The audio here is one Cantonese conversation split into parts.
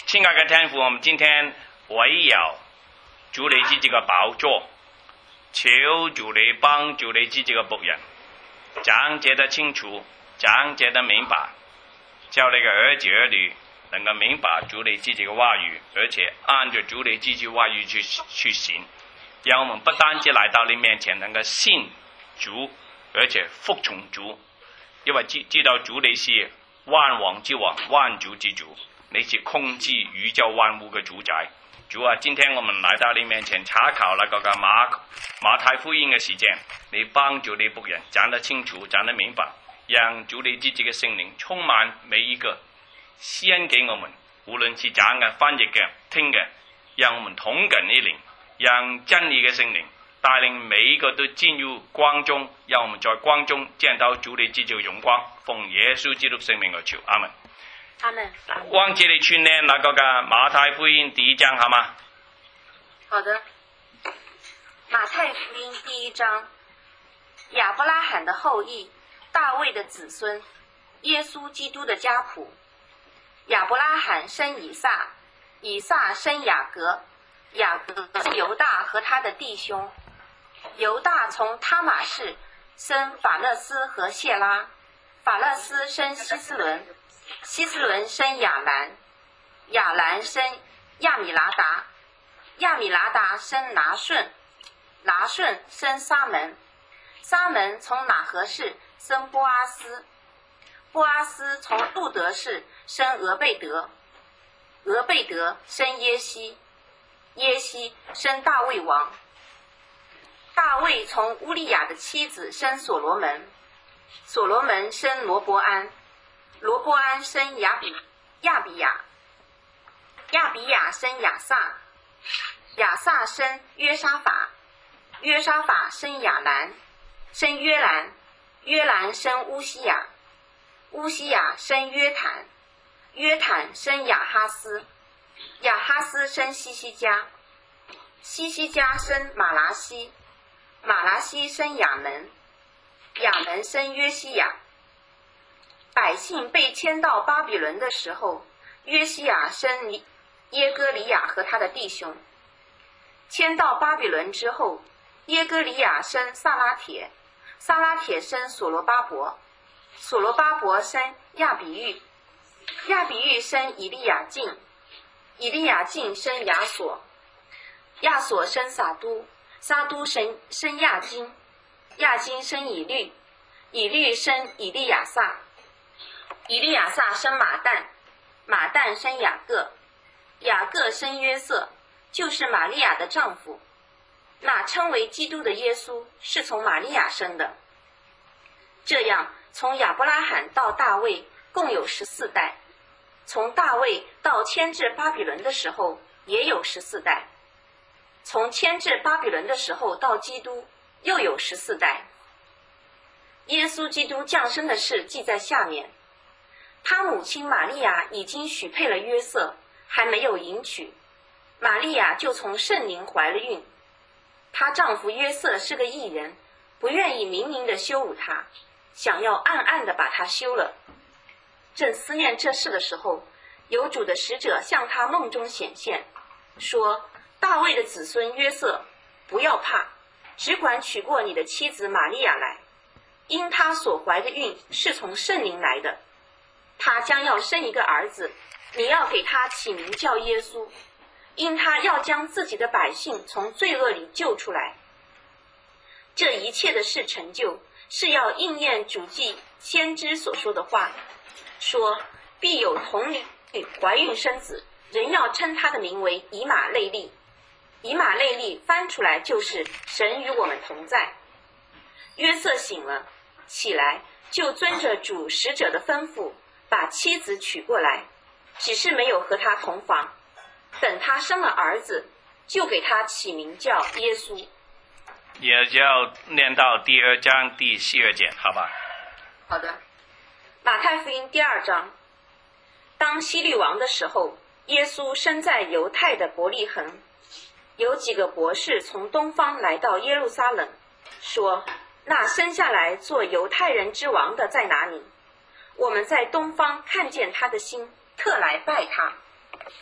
亲爱的天父，我们今天围绕主你自己嘅寶座，求主你幫助你自己嘅僕人，講解得清楚，講解得明白，叫你嘅兒子兒女能夠明白主你自己嘅話語，而且按照主你自己話語去行，讓我們不單止來到你面前能夠信主，而且服從主，因為知道主你是萬王之王，萬主之主，你是控制宇宙萬物嘅主宰。主啊，今天我們來到你面前查考那個馬太福音嘅時間，你幫助你僕人講得清楚，講得明白，讓主你自己嘅聖靈充滿每一個先給我們，無論是講嘅、翻譯嘅、聽嘅，讓我們同感你靈，讓真理嘅聖靈帶領每一個都進入光中，讓我們在光中見到主你自己嘅榮光。奉耶穌基督聖名而求，阿門。 阿門。 光姐你去念那個馬太福音第1章好嗎？ 好的。馬太福音第1章，亞伯拉罕的後裔，大衛的子孫，耶穌基督的家譜。亞伯拉罕生以撒，以撒生雅各，雅各生猶大和他的弟兄，猶大從他瑪氏生法勒斯和謝拉，法勒斯生希斯倫，希斯倫生亞蘭，亞蘭生亞米拉達，亞米拉達生拿順，拿順生撒門，撒門從拿合氏生波阿斯，波阿斯從路德氏生俄貝德，俄貝德生耶西，耶西生大衛王，大衛從烏利亞的妻子生所羅門，所羅門生羅伯安，羅伯安生亞比亞，亞比亞生亞撒，亞撒生約沙法，約沙法生亞蘭，生約蘭，約蘭生烏西亞，烏西亞生約坦，約坦生亞哈斯，亞哈斯生西西家，西西家生馬拉西，馬拉西生亞門，亞門生約西亞。百姓被迁到巴比倫的時候，約西亞生耶哥里亞和他的弟兄。遷到巴比倫之後，耶哥里亞生撒拉鐵，撒拉鐵生所羅巴伯，所羅巴伯生亞比喻，亞比喻生以利亞敬，以利亞敬生亞索，亞索生撒都，撒都生亞金，亞金生以律，以律生以利亞撒，以利亞撒生馬旦，馬旦生雅各，雅各生約瑟，就是瑪利亞的丈夫。那稱為基督的耶穌是從瑪利亞生的。這樣從亞伯拉罕到大衛共有14代，從大衛到遷至巴比倫的時候也有14代，從遷至巴比倫的時候到基督又有14代。耶穌基督降生的事記在下面。他母親瑪利亞已經許配了約瑟，還沒有迎娶，瑪利亞就從聖靈懷了孕。她丈夫約瑟是個義人，不願意明明地羞辱她，想要暗暗地把她休了。正思念這事的時候，有主的使者向他夢中顯現，說：大衛的子孫約瑟，不要怕，只管娶過你的妻子瑪利亞來，因她所懷的孕是從聖靈來的。他將要生一個兒子，你要給他起名叫耶穌，因他要將自己的百姓從罪惡裡救出來。這一切的事成就，是要應驗主記先知所說的話，說必有童女懷孕生子，人要稱他的名為以馬內利。以馬內利翻出來就是神與我們同在。約瑟醒了，起來就遵着主使者的吩咐，把妻子娶過來，只是沒有和他同房。等他生了兒子，就給他起名叫耶穌。 也就要念到第2章第12節，好吧？ 好的。馬太福音第2章，當希律王的時候，耶穌生在猶太的伯利恆。有幾個博士從東方來到耶路撒冷，說：那生下來做猶太人之王的在哪裡？我們在東方看見他的星，特來拜他。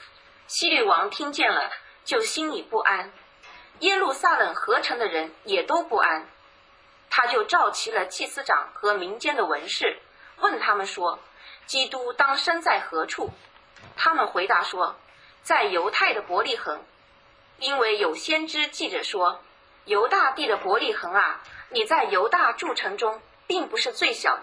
希律王听见了，就心里不安，耶路撒冷合城的人也都不安。他就召集了祭司长和民间的文士，问他们说，基督当生在何处？他们回答说，在犹太的伯利恒，因为有先知记着说，犹大地的伯利恒啊，你在犹大诸城中并不是最小的。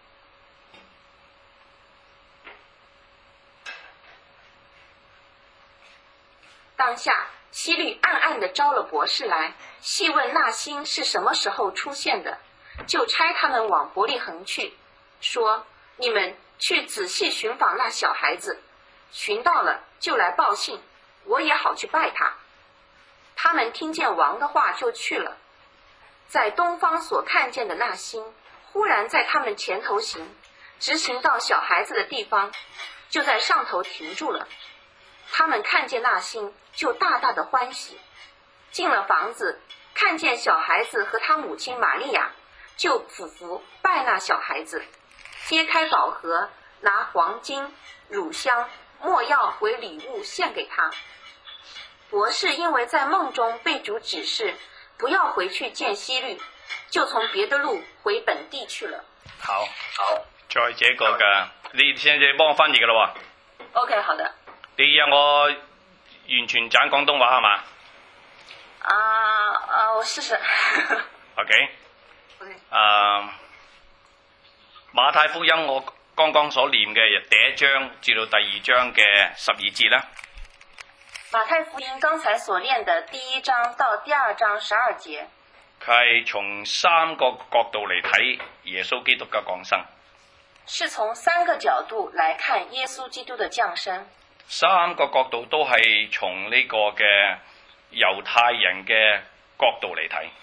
当下希律暗暗地招了博士来，细问那星是什么时候出现的，就差他们往伯利恒去，说，你们去仔细寻访那小孩子，寻到了就来报信，我也好去拜他。他们听见王的话就去了。在东方所看见的那星忽然在他们前头行，直行到小孩子的地方，就在上头停住了。他们看见那星就大大的欢喜，进了房子，看见小孩子和他母亲玛利亚，就俯伏拜那小孩子，揭开宝盒，拿黄金、乳香、没药为礼物献给他。博士因为在梦中被主指示不要回去見希律，就從別的路回本地去了。 好，再這個嘅，你現在幫我翻譯嘅咯喎。 OK， 好的。 你讓我完全講廣東話係嘛？ 我試試。 OK。馬太福音我剛剛所念嘅第一章至到第二章嘅12節啦。 馬太福音剛才所念的第1章到第2章12節， 佢係從3個角度嚟睇耶穌基督嘅降生。 是從3個角度來看耶穌基督的降生。 3個角度都係從呢個嘅猶太人嘅角度嚟睇。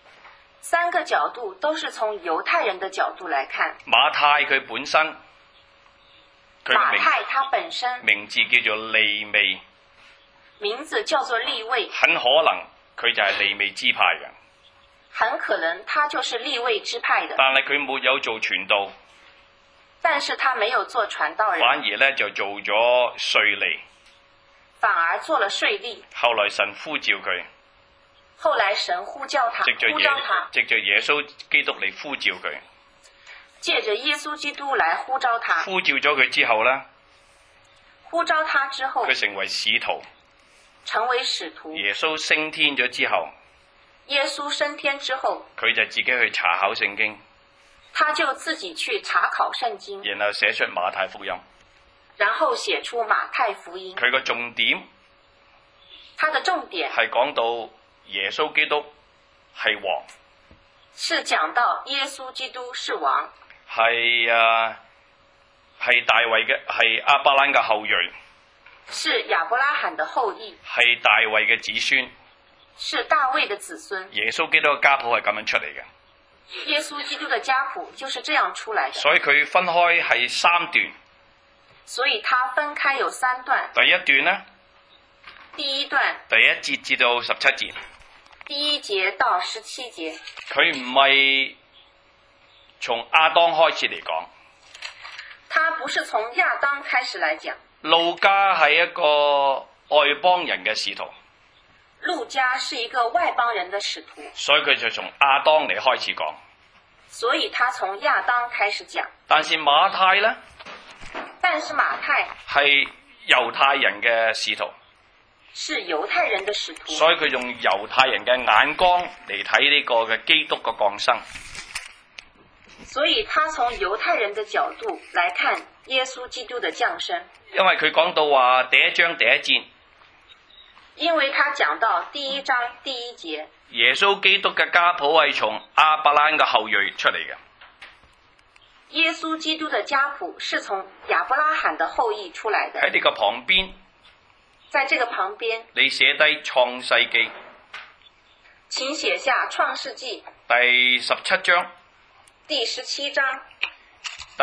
3個角度都是從猶太人的角度來看。 馬太佢本身， 馬太他本身名字叫做利未。 名字叫做利未， 很可能佢就係利未支派嘅。 很可能他就是利未支派的。 但係佢沒有做傳道。 但是他沒有做傳道人。 反而咧就做咗稅吏。 反而做了稅吏。 後來神呼召佢。 後來神呼召他。 藉着耶穌基督嚟呼召佢。 借着耶穌基督來呼召他。 呼召咗佢之後咧。 呼召他之後。 佢成為使徒。 成為使徒。 耶穌升天咗之後， 耶穌升天之後， 佢就自己去查考聖經， 他就自己去查考聖經， 然後寫出馬太福音， 然後寫出馬太福音。 佢個重點， 他的重點係講到耶穌基督係王， 是講到耶穌基督是王， 係大衛嘅，係亞伯蘭嘅後裔。 是亞伯拉罕的後裔， 係大衛嘅子孫， 是大衛的子孫。 耶穌基督嘅家譜係咁樣出嚟嘅。 耶穌基督的家譜就是這樣出來的。 所以佢分開係3段。 所以它分開有3段。 第一段呢， 第1段， 第1節至到17節。 第1節到17節。 佢唔係從亞當開始嚟講。 他不是從亞當開始來講。 路加係一個外邦人嘅使徒。 路加是一個外邦人的使徒。 所以佢就從亞當嚟開始講。 所以他從亞當開始講。 但是馬太呢？ 但是馬太係猶太人嘅使徒。 是猶太人的使徒。 所以佢用猶太人嘅眼光嚟睇呢個嘅基督嘅降生。 所以他從猶太人的角度來看耶穌基督的降生。 因為佢講到話第1章第1節。 因為他講到第1章第1節。 耶穌基督嘅家譜係從亞伯蘭嘅後裔出嚟嘅。 耶穌基督的家譜是從亞伯拉罕的後裔出來的。 喺呢個旁邊。 在這個旁邊。 你寫低創世記。 請寫下創世記。 第17章。 第17章。 第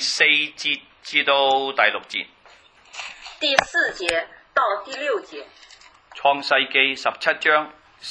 4節至到第6節。 第4節到第6節。 創世記17章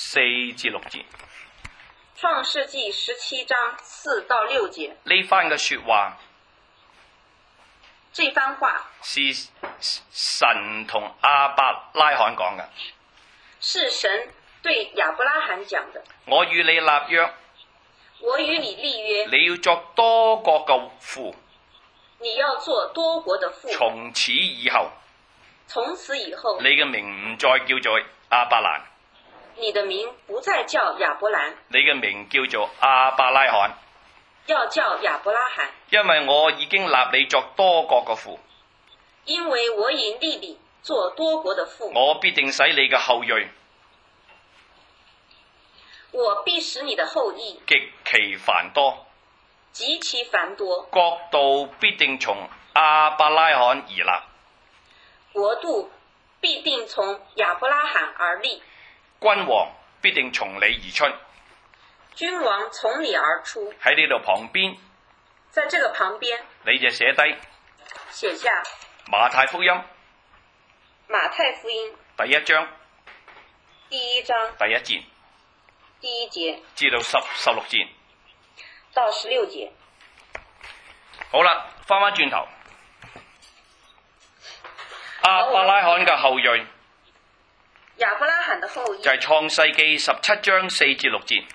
4至6節。 創世記17章4到6節。 呢番嘅說話， 這番話是神同亞伯拉罕講嘅。 是神對亞伯拉罕講的。 我與你立約， 我與你立約， 你要作多國嘅父。 你要做多國的父。 從此以後， 從此以後， 你嘅名唔再叫做亞伯蘭， 你的名不再叫亞伯蘭， 你嘅名叫做亞伯拉罕。 要叫亞伯拉罕， 因為我已經立你作多國嘅父。 因為我已立你做多國的父。 我必定使你嘅後裔我必使你的後裔極其繁多， 極其繁多， 國度必定從亞伯拉罕而立， 國度必定從亞伯拉罕而立， 君王必定從你而出。 君王從你而出。 喺呢度旁邊， 在這個旁邊， 你就寫低寫下馬太福音馬太福音第一章第一章第一節第一節至到16節到16節。 好啦，翻返轉頭，亞伯拉罕嘅後裔亞伯拉罕的後裔就係創世記17章4至6節。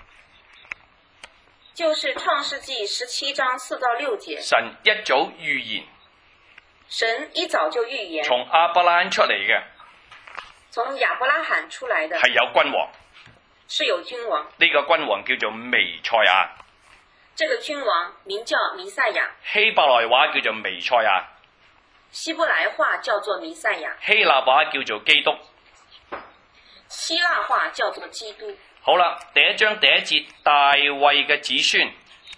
就是創世紀17章4到6節。 神一早預言， 神一早就預言， 從亞伯拉罕出嚟嘅從亞伯拉罕出來的係有君王， 是有君王。 呢個君王叫做彌賽亞， 這個君王名叫彌賽亞， 希伯來話叫做彌賽亞， 希伯來話叫做彌賽亞， 希臘話叫做基督。 希臘話叫做基督。 好啦，第一章第一節，大衛嘅子孫。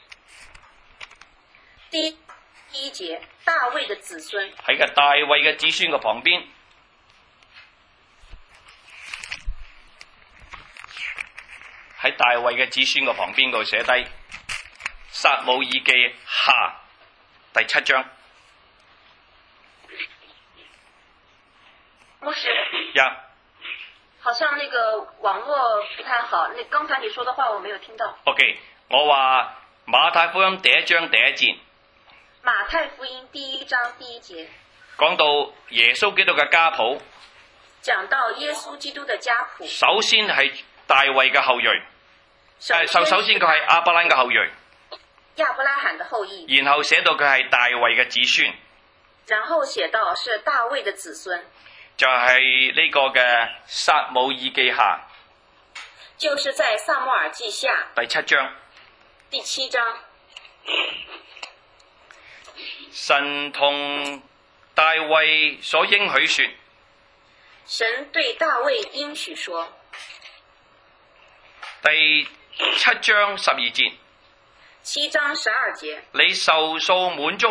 第一節，大衛的子孫。 喺個大衛嘅子孫嘅旁邊，喺大衛嘅子孫嘅旁邊度寫低撒母耳記下第7章。 牧師， 呀， 好像那個網絡不太好，那剛才你說的話我沒有聽到。 OK， 我話馬太福音第一章第一節， 馬太福音第一章第一節講到耶穌基督嘅家譜， 講到耶穌基督的家譜。 首先係大衛嘅後裔，首先佢係亞伯拉罕嘅後裔， 亞伯拉罕的後裔， 然後寫到佢係大衛嘅子孫， 然後寫到是大衛的子孫， 就係呢個嘅撒母耳記下， 就是在撒母耳記下第7章。 第7章， 神同大衛所應許說， 神對大衛應許說， 第7章12節 7章12節， 你壽數滿足，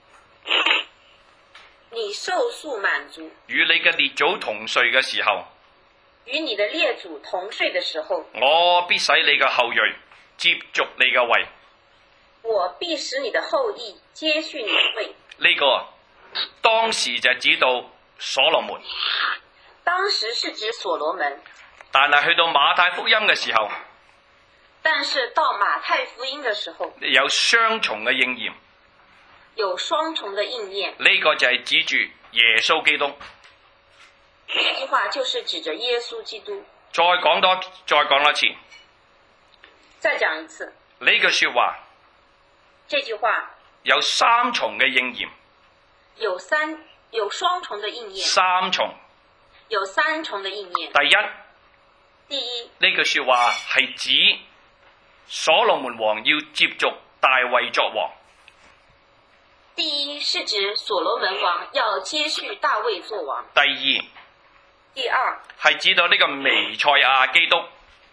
你壽數滿足， 與你嘅列祖同睡嘅時候， 與你的列祖同睡的時候， 我必使你嘅後裔接續你嘅位。 我必使你的後裔接續你的位。 呢個當時就指到所羅門， 當時是指所羅門， 但係去到馬太福音嘅時候， 但是到馬太福音的時候， 有雙重嘅應驗。 有雙重的應驗。 呢個就係指住耶穌基督。 這句話就是指着耶穌基督。 再講多次。 再講一次。 呢句說話， 這句話有三重嘅應驗。 有雙重的應驗。 三重。 有三重的應驗。第一， 呢句說話係指所羅門王要接續大衛作王。 第一是指所羅門王要接續大衛作王。 第二係指到呢個彌賽亞基督。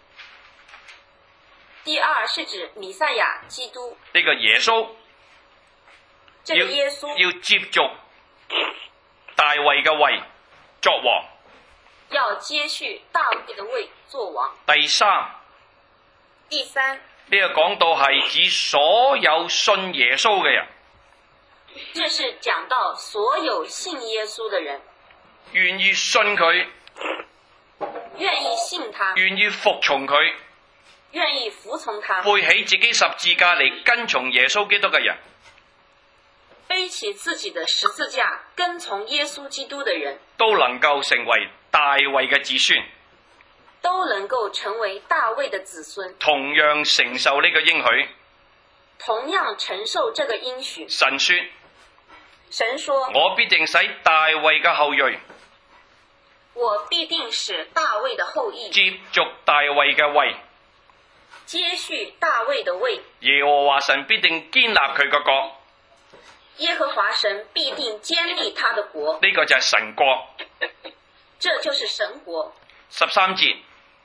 第二是指彌賽亞基督。 呢個耶穌。 這個耶穌要接續大衛嘅位作王。 要接續大衛的位作王。 第三， 呢個講到係指所有信耶穌嘅人。 這是講到所有信耶穌的人， 願意信佢， 願意信他， 願意服從佢， 願意服從他， 背起自己十字架嚟跟從耶穌基督嘅人， 背起自己的十字架跟從耶穌基督的人， 都能夠成為大衛嘅子孫， 都能夠成為大衛的子孫， 同樣承受呢個應許。 同樣承受這個應許。 神說： 神說： 我必定使大衛嘅後裔我必定使大衛的後裔接續大衛嘅位， 接續大衛的位。 耶和華神必定堅立佢個國。 耶和華神必定堅立他的國。 呢個就係神國。 這就是神國。 13節，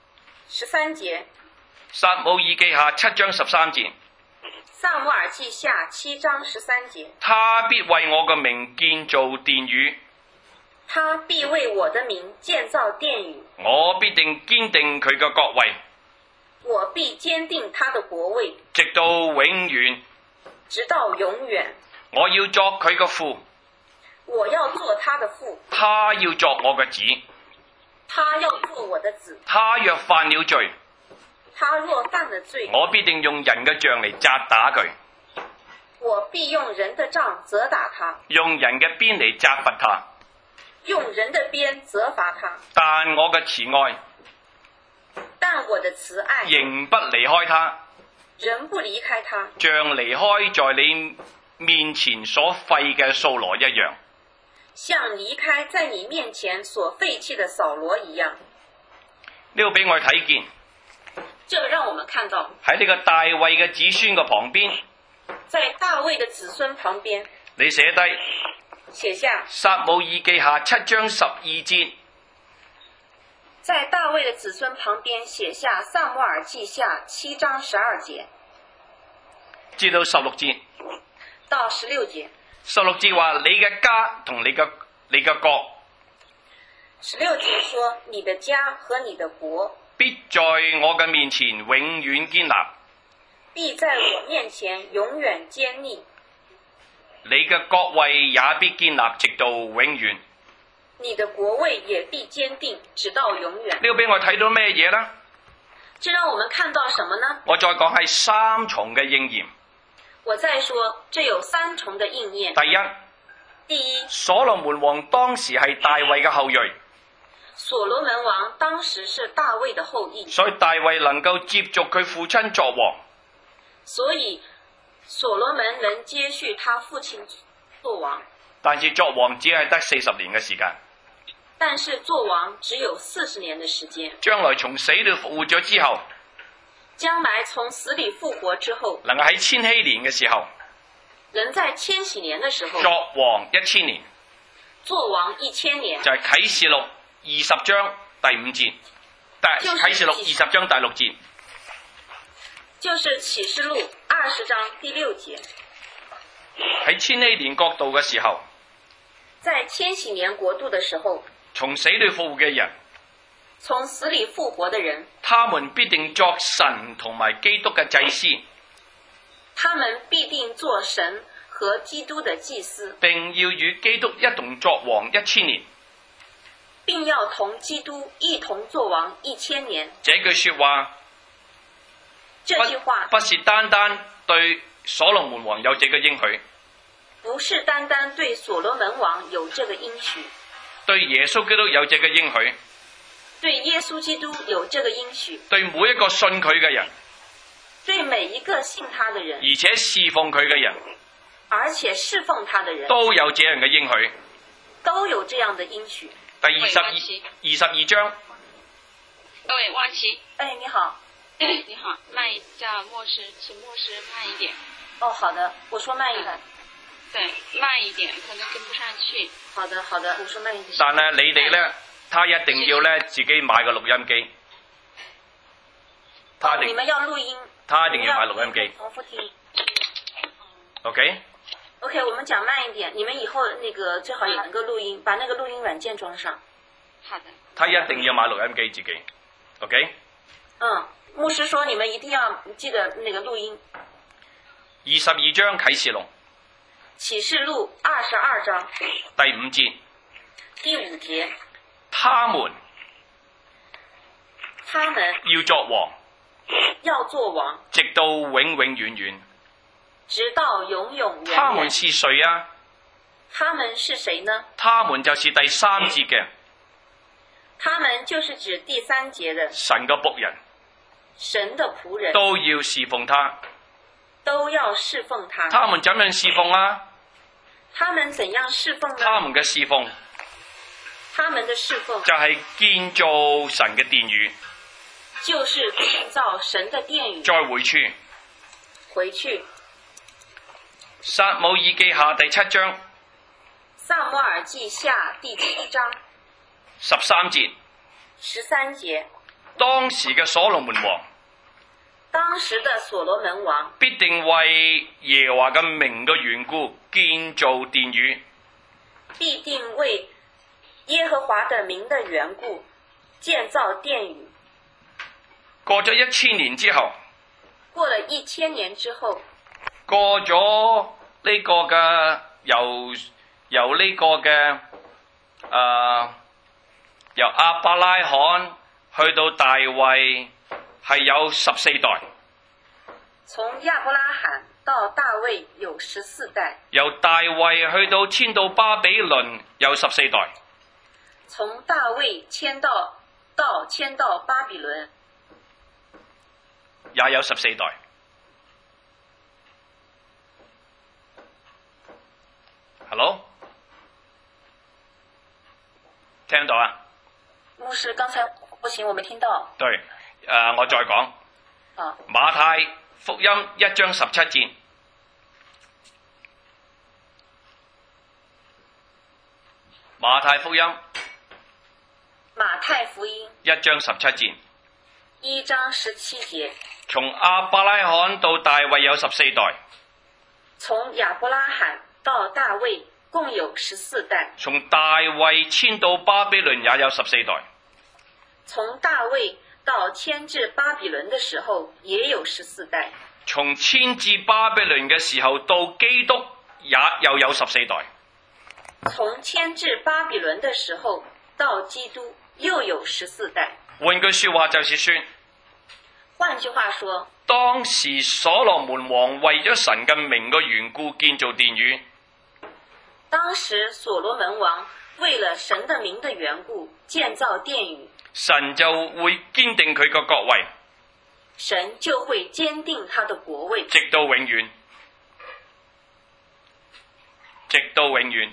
13節， 撒母耳記下7章13節。 撒母耳記下7章13節。 他必為我嘅名建造殿宇， 他必為我的名建造殿宇。 我必定堅定佢嘅國位， 我必堅定他的國位， 直到永遠。 直到永遠。 我要作佢嘅父， 我要做他的父， 他要作我嘅子。 他要做我的子。 他若犯了罪， 他若犯了罪， 我必定用人嘅杖嚟責打佢， 我必用人的杖責打他， 用人嘅鞭嚟責罰他。 用人的鞭責罰他。 但我嘅慈愛但我的慈愛仍不離開他， 仍不離開他， 像離開在你面前所廢嘅掃羅一樣。 像離開在你面前所廢棄的掃羅一樣。 呢個俾我哋睇見， 這個讓我們看到喺呢個大衛嘅子孫嘅旁邊， 在大衛的子孫旁邊， 你寫低寫下撒母耳記下7章12節， 在大衛的子孫旁邊寫下撒母耳記下7章12節至到16節。 到16節。 16節話你嘅家同你嘅國 16節說你的家和你的國必在我嘅面前永遠堅立， 必在我面前永遠堅立， 你嘅國位也必堅立直到永遠。 你的國位也必堅定直到永遠。 呢個俾我睇到咩嘢呢？ 這讓我們看到什麼呢？ 我再講係3重嘅應驗。 我再說，這有3重的應驗。第一， 所羅門王當時係大衛嘅後裔， 所羅門王當時是大衛的後裔， 所以大衛能夠接續佢父親作王。 所以所羅門能接續他父親做王， 但是作王只係得40年嘅時間。 但是做王只有40年的時間。 將來從死裏復活咗之後， 將來從死裏復活之後， 能夠喺千禧年嘅時候， 人在千禧年的時候作王1000年， 做王1000年， 就係啟示錄20章第5節，啟示錄20章第6節， 就是啟示錄20章第6節。 喺千禧年國度嘅時候， 在千禧年國度的時候， 從死裏復活嘅人， 從死裏復活的人， 他們必定作神同埋基督嘅祭司， 他們必定做神和基督的祭司， 並要與基督一同作王1000年， 並要同基督一同作王1000年。 這句說話， 這句話不是單單對所羅門王有這個應許， 不是單單對所羅門王有這個應許， 對耶穌基督有這個應許， 對耶穌基督有這個應許， 對每一個信佢嘅人， 對每一個信他的人， 而且侍奉佢嘅人， 而且侍奉他的人， 都有這樣嘅應許。 都有這樣的應許。 第22章。 喂，萬琪。 哎，你好。 你好，慢一下，牧師，請牧師慢一點。 哦，好的，我說慢一點。 對，慢一點，可能跟不上去。 好的，好的，我說慢一點。 但係你哋咧，他一定要咧自己買個錄音機。 你們要錄音。 他一定要買錄音機。 重複聽。 OK， 我們講慢一點，你們以後那個最好也能夠錄音，把那個錄音軟件裝上。 好的。 他一定要買錄音機自己。OK。 牧師說你們一定要記得那個錄音。 22章啟示錄。 啟示錄22章。 第5節。 第5節。 他們要作王。 要做王。 直到永永遠遠。 直到永永遠他們遠。 是誰啊？ 他們是誰呢？ 他們就是第3節嘅他們就是指第3節的神嘅僕人， 神的僕人， 都要侍奉他。 都要侍奉他。 他們怎樣侍奉啊？ 他們怎樣侍奉呢？ 他們嘅侍奉他們的侍奉就係建造神嘅殿宇， 就是建造神的殿宇。 再回處回去， 撒母耳記下第7章撒母耳記下第7章 13節， 13節， 當時嘅所羅門王當時的所羅門王必定為耶和華嘅名嘅緣故建造殿宇， 必定為耶和華的名的緣故建造殿宇。 過咗1000年之後， 過了1000年之後， 過咗呢個嘅由呢個嘅由亞伯拉罕去到大衛係有14代， 從亞伯拉罕到大衛有14代， 由大衛去到遷到巴比倫有14代， 從大衛遷到巴比倫也有14代。Hello， 聽到啊？ 牧師，剛才不行，我沒聽到。 對，我再講。 啊， 馬太福音1章17節。馬太福音馬太福音 1章17節。 1章17節， 從亞伯拉罕到大衛有14代， 從亞伯拉罕到大衛共有14代， 從大衛遷到巴比倫也有14代， 從大衛到遷至巴比倫的時候也有14代， 從遷至巴比倫嘅時候到基督又有14代。 從遷至巴比倫的時候到基督又有14代。 換句說話就是說， 換句話說， 當時所羅門王為咗神嘅名嘅緣故建造殿宇， 當時所羅門王為了神的名的緣故建造殿宇， 神就會堅定佢個國位， 神就會堅定他的國位， 直到永遠，直到永遠。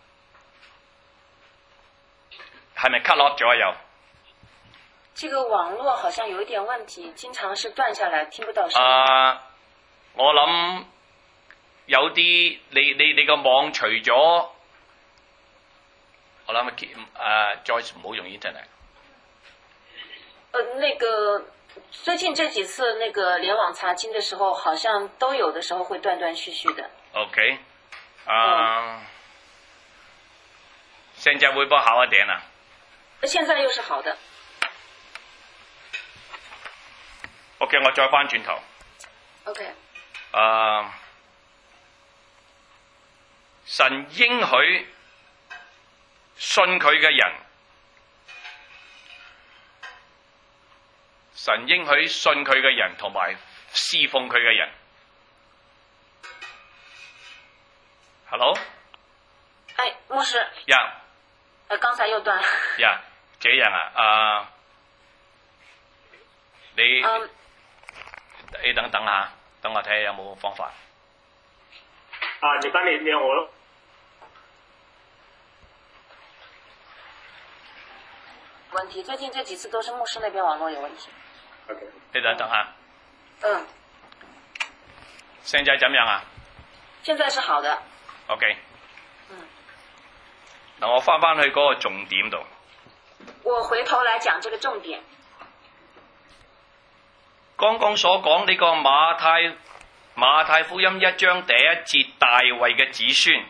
係咪 cut off 咗啊？又？ 這個網絡好像有一點問題，經常是斷下來，聽不到聲音。 我諗有啲你個網除咗，我諗再唔好用 internet。 那個最近這幾次那個聯網查經的時候，好像都有的時候會斷斷續續的。 OK，現在會不會好一點啊？ 現在又是好的。 OK， 我再翻轉頭。 OK。 神應許信佢嘅人，神應許信佢嘅人同埋侍奉佢嘅人。Hello？ 哎，牧師。 呀。 剛才又斷。 呀，這樣啊，你等等下，等我睇下有冇方法。 你翻你讓我咯。 問題，最近這幾次都是牧師那邊網絡有問題。 OK。 你等下。現在怎樣啊？ 現在是好的。 OK。嗱，我翻去嗰個重點度。 我回頭來講這個重點。 剛剛所講呢個馬太福音1章第1節大衛嘅子孫。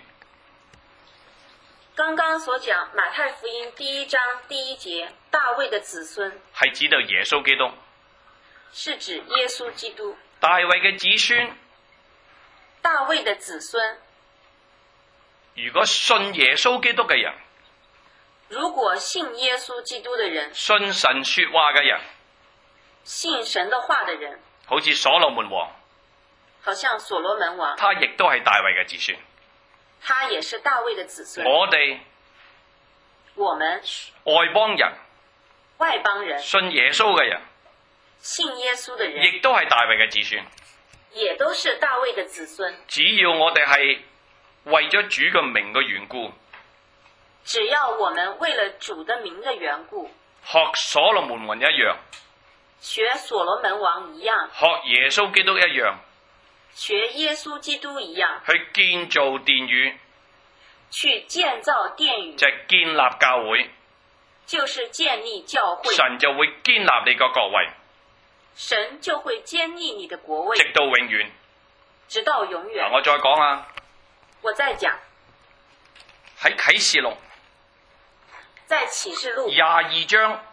剛剛所講馬太福音第1章第1節大衛的子孫， 係指到耶穌基督。 是指耶穌基督。 大衛嘅子孫。 大衛的子孫。 如果信耶穌基督嘅人， 如果信耶穌基督的人， 信神說話嘅人， 信神的話的人， 好似所羅門王， 好像所羅門王， 他亦都係大衛嘅子孫。 他也是大衛的子孫。 我哋我們外邦人、 外邦人信耶穌嘅人， 信耶穌的人， 亦都係大衛嘅子孫。 也都是大衛的子孫。 只要我哋係為咗主嘅名嘅緣故， 只要我們為了主的名的緣故， 學所羅門王一樣， 學所羅門王一樣， 學耶穌基督一樣， 學耶穌基督一樣， 去建造殿宇， 去建造殿宇， 就係建立教會， 就是建立教會。 神就會建立你個國位， 神就會建立你的國位， 直到永遠。 直到永遠。 我再講啊， 我再講， 喺啟示錄在啟示錄 22章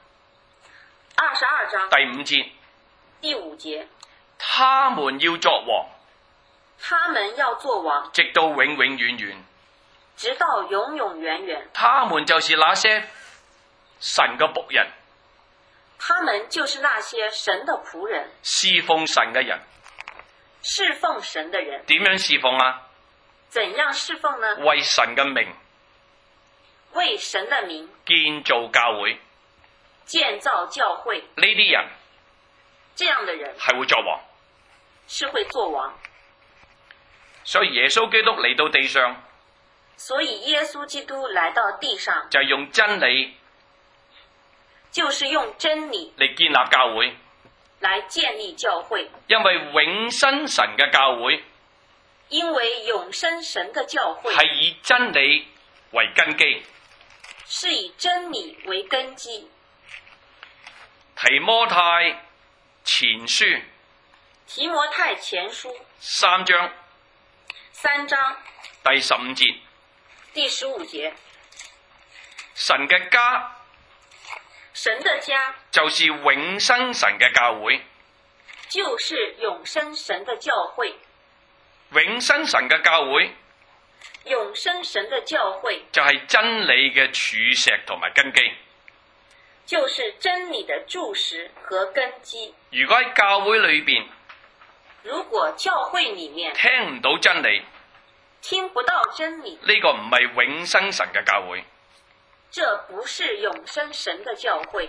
22章第5節， 第5節， 他們要作王， 他們要做王， 直到永永遠遠。 直到永永遠遠。 他們就是那些神嘅僕人， 他們就是那些神的僕人， 侍奉神嘅人。 侍奉神的人。 點樣侍奉啊？ 怎樣侍奉呢？ 為神嘅名為神的名建造教會。 建造教會。 呢啲人這樣的人係會作王， 是會做王。 所以耶穌基督嚟到地上， 所以耶穌基督來到地上， 就係用真理就是用真理嚟建立教會。 來建立教會。 因為永生神嘅教會因為永生神的教會係以真理為根基。 是以真理為根基。 提摩太前書提摩太前書 3章 3章第15節， 第15節， 神嘅家神的家就是永生神嘅教會。 就是永生神的教會。 永生神嘅教會永生神的教會就係真理嘅柱石同埋根基。 就是真理的柱石和根基。 如果喺教會裏邊如果教會裏面聽唔到真理， 聽不到真理， 呢個唔係永生神嘅教會。 這不是永生神的教會。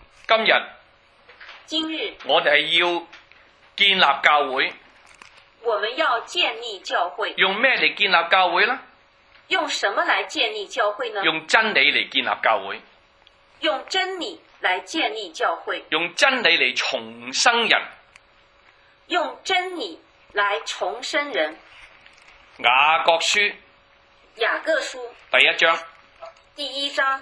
今日今日我哋係要建立教會， 我們要建立教會。 用咩嚟建立教會呢？ 用什麼來建立教會呢？ 用真理嚟建立教會， 用真理來建立教會， 用真理嚟重生人。 用真理來重生人。 雅各書雅各書第1章第1章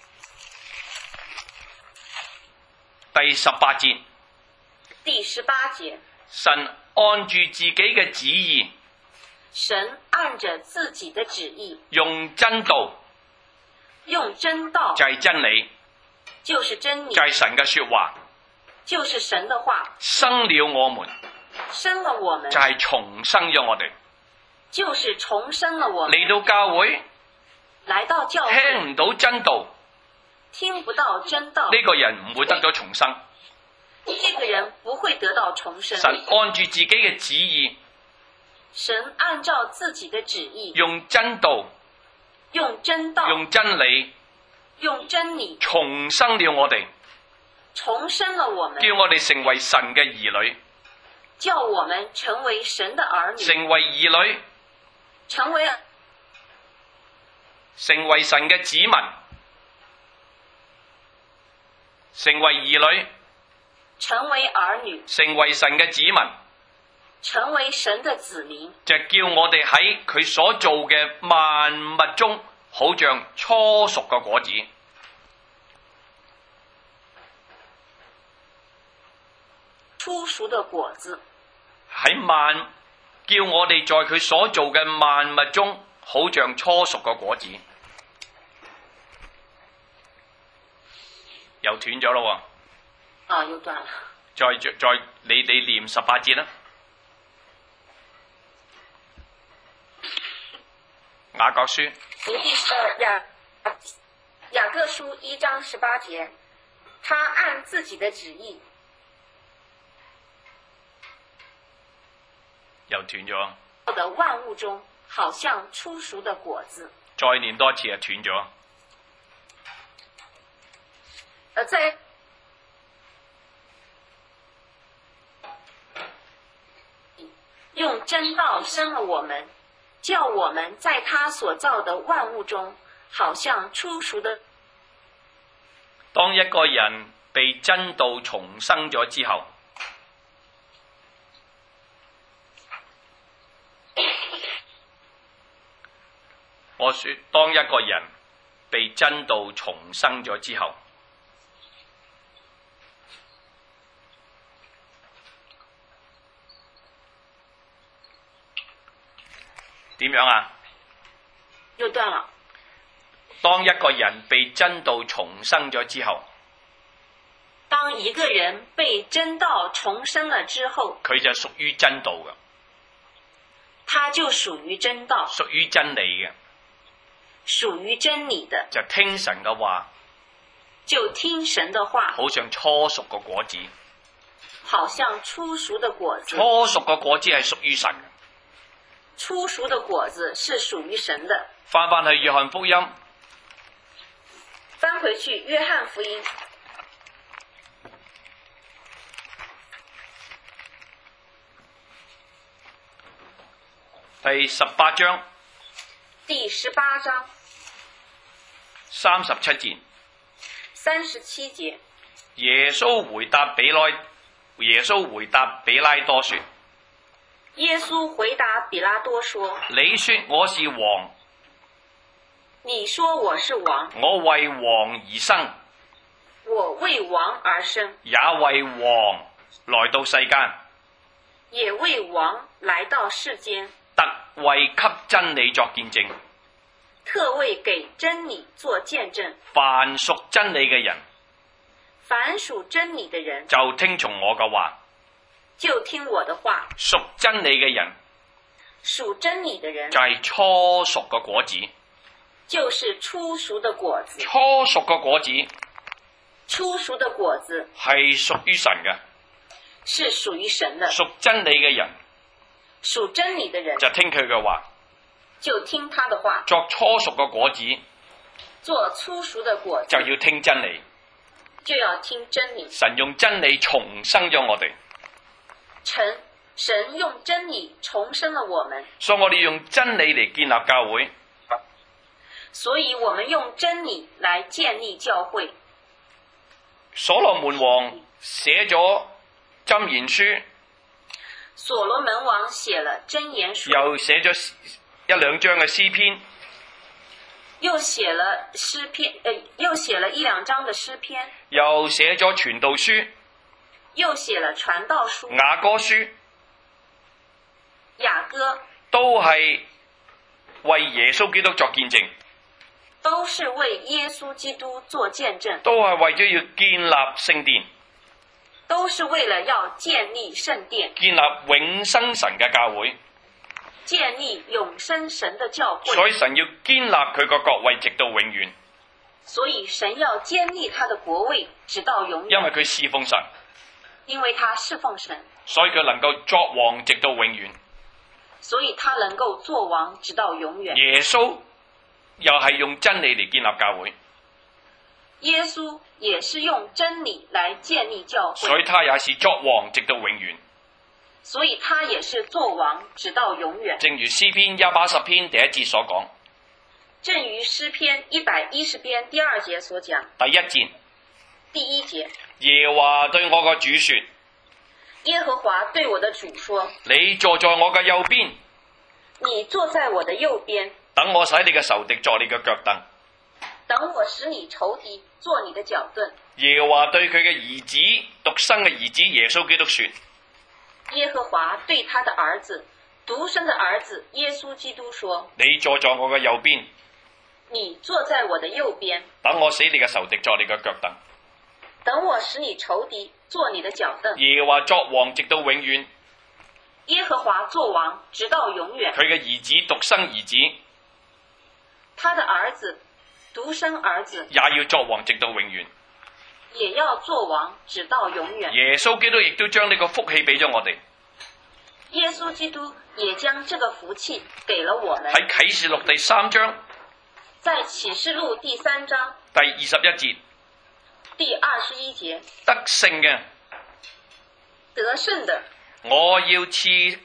第18節， 第18節， 神按住自己嘅旨意， 神按着自己的旨意， 用真道， 用真道， 就係真理， 就是真理， 就係神嘅說話， 就是神的話， 生了我們， 生了我們， 就係重生咗我哋。 就是重生了我們。 嚟到教會， 來到教會， 聽唔到真道， 聽不到真道， 呢個人唔會得到重生。 這個人不會得到重生。 神按住自己嘅旨意， 神按照自己的旨意， 用真道， 用真道， 用真理， 用真理重生了我哋， 重生了我們， 叫我哋成為神嘅兒女， 叫我們成為神的兒女， 成為兒女， 成為神嘅子民，成為兒女， 成為兒女， 成為神嘅子民， 成為神的子民， 就叫我哋喺佢所做嘅萬物中，好像初熟嘅果子。 初熟的果子， 叫我哋在佢所做嘅萬物中，好像初熟嘅果子。又斷咗咯喎！ 又斷了。 再你念18節啦。雅各書雅各書1章18節，他按自己的旨意， 又斷咗。 的萬物中，好像初熟的果子。 再念多次啊，斷咗。 在用真道生了我們，叫我們在他所造的萬物中，好像初熟的。 當一個人被真道重生咗之後，我說當一個人被真道重生咗之後，點樣啊？ 又斷了。 當一個人被真道重生咗之後， 當一個人被真道重生了之後， 佢就屬於真道嘅， 他就屬於真道， 屬於真理嘅， 屬於真理的， 就聽神嘅話， 就聽神的話， 好像初熟嘅果子。 好像初熟的果子。 初熟嘅果子係屬於神嘅。 初熟的果子是屬於神的。 翻去約翰福音， 翻回去約翰福音第18章， 第18章 37節。 37節， 耶穌回答比拉多說： 耶穌回答比拉多說： 你說我是王， 你說我是王， 我為王而生， 我為王而生， 也為王來到世間， 也為王來到世間， 特為給真理作見證， 特為給真理做見證。 凡屬真理嘅人， 凡屬真理的人， 就聽從我嘅話， 就聽我的話。 屬真理嘅人， 屬真理的人， 就係初熟嘅果子。 就是初熟的果子。 初熟嘅果子， 初熟的果子係屬於神嘅， 是屬於神的。 屬真理嘅人， 屬真理的人就聽佢嘅話， 就聽他的話。 作初熟嘅果子， 做初熟的果子就要聽真理。 就要聽真理。 神用真理重生咗我哋， 神用真理重生了我們， 所以我哋用真理嚟建立教會。 所以我們用真理來建立教會。 所羅門王寫咗箴言書， 所羅門王寫了箴言書， 又寫咗1、2章嘅詩篇， 又寫了詩篇，又寫了1、2章的詩篇， 又寫咗傳道書， 又寫了傳道書， 雅歌書， 雅歌， 都係為耶穌基督作見證， 都是為耶穌基督做見證， 都係為咗要建立聖殿， 都是為了要建立聖殿， 建立永生神嘅教會。 建立永生神的教會。 所以神要建立佢個國位直到永遠， 所以神要建立他的國位直到永遠。 因為佢侍奉神， 因為他侍奉神， 所以佢能夠作王直到永遠。 所以他能夠作王直到永遠。 耶穌又係用真理嚟建立教會， 耶穌也是用真理來建立教會， 所以他也是作王直到永遠。 所以他也是作王直到永遠。 正如詩篇180篇第1節所講， 正如詩篇110篇第2節所講， 第1節， 第1節， 耶和華對我個主說， 耶和華對我的主說， 你坐在我嘅右邊， 你坐在我的右邊， 等我使你嘅仇敵作你嘅腳凳。 等我使你仇敵做你的腳凳。 耶和華對佢嘅兒子，獨生嘅兒子耶穌基督說， 耶和華對他的兒子，獨生的兒子耶穌基督說， 你坐在我嘅右邊， 你坐在我的右邊， 等我使你嘅仇敵作你嘅腳凳。 等我使你仇敵做你的腳凳。 耶和華作王直到永遠， 耶和華作王直到永遠。 佢嘅兒子獨生兒子， 他的兒子獨生兒子也要作王直到永遠。 也要作王直到永遠。 耶穌基督亦都將呢個福氣俾咗我哋。 耶稣基督也將這個福氣給了我們。 喺啟示錄第3章在啟示錄第3章第21節， 第21節， 得勝嘅， 得勝的， 我要賜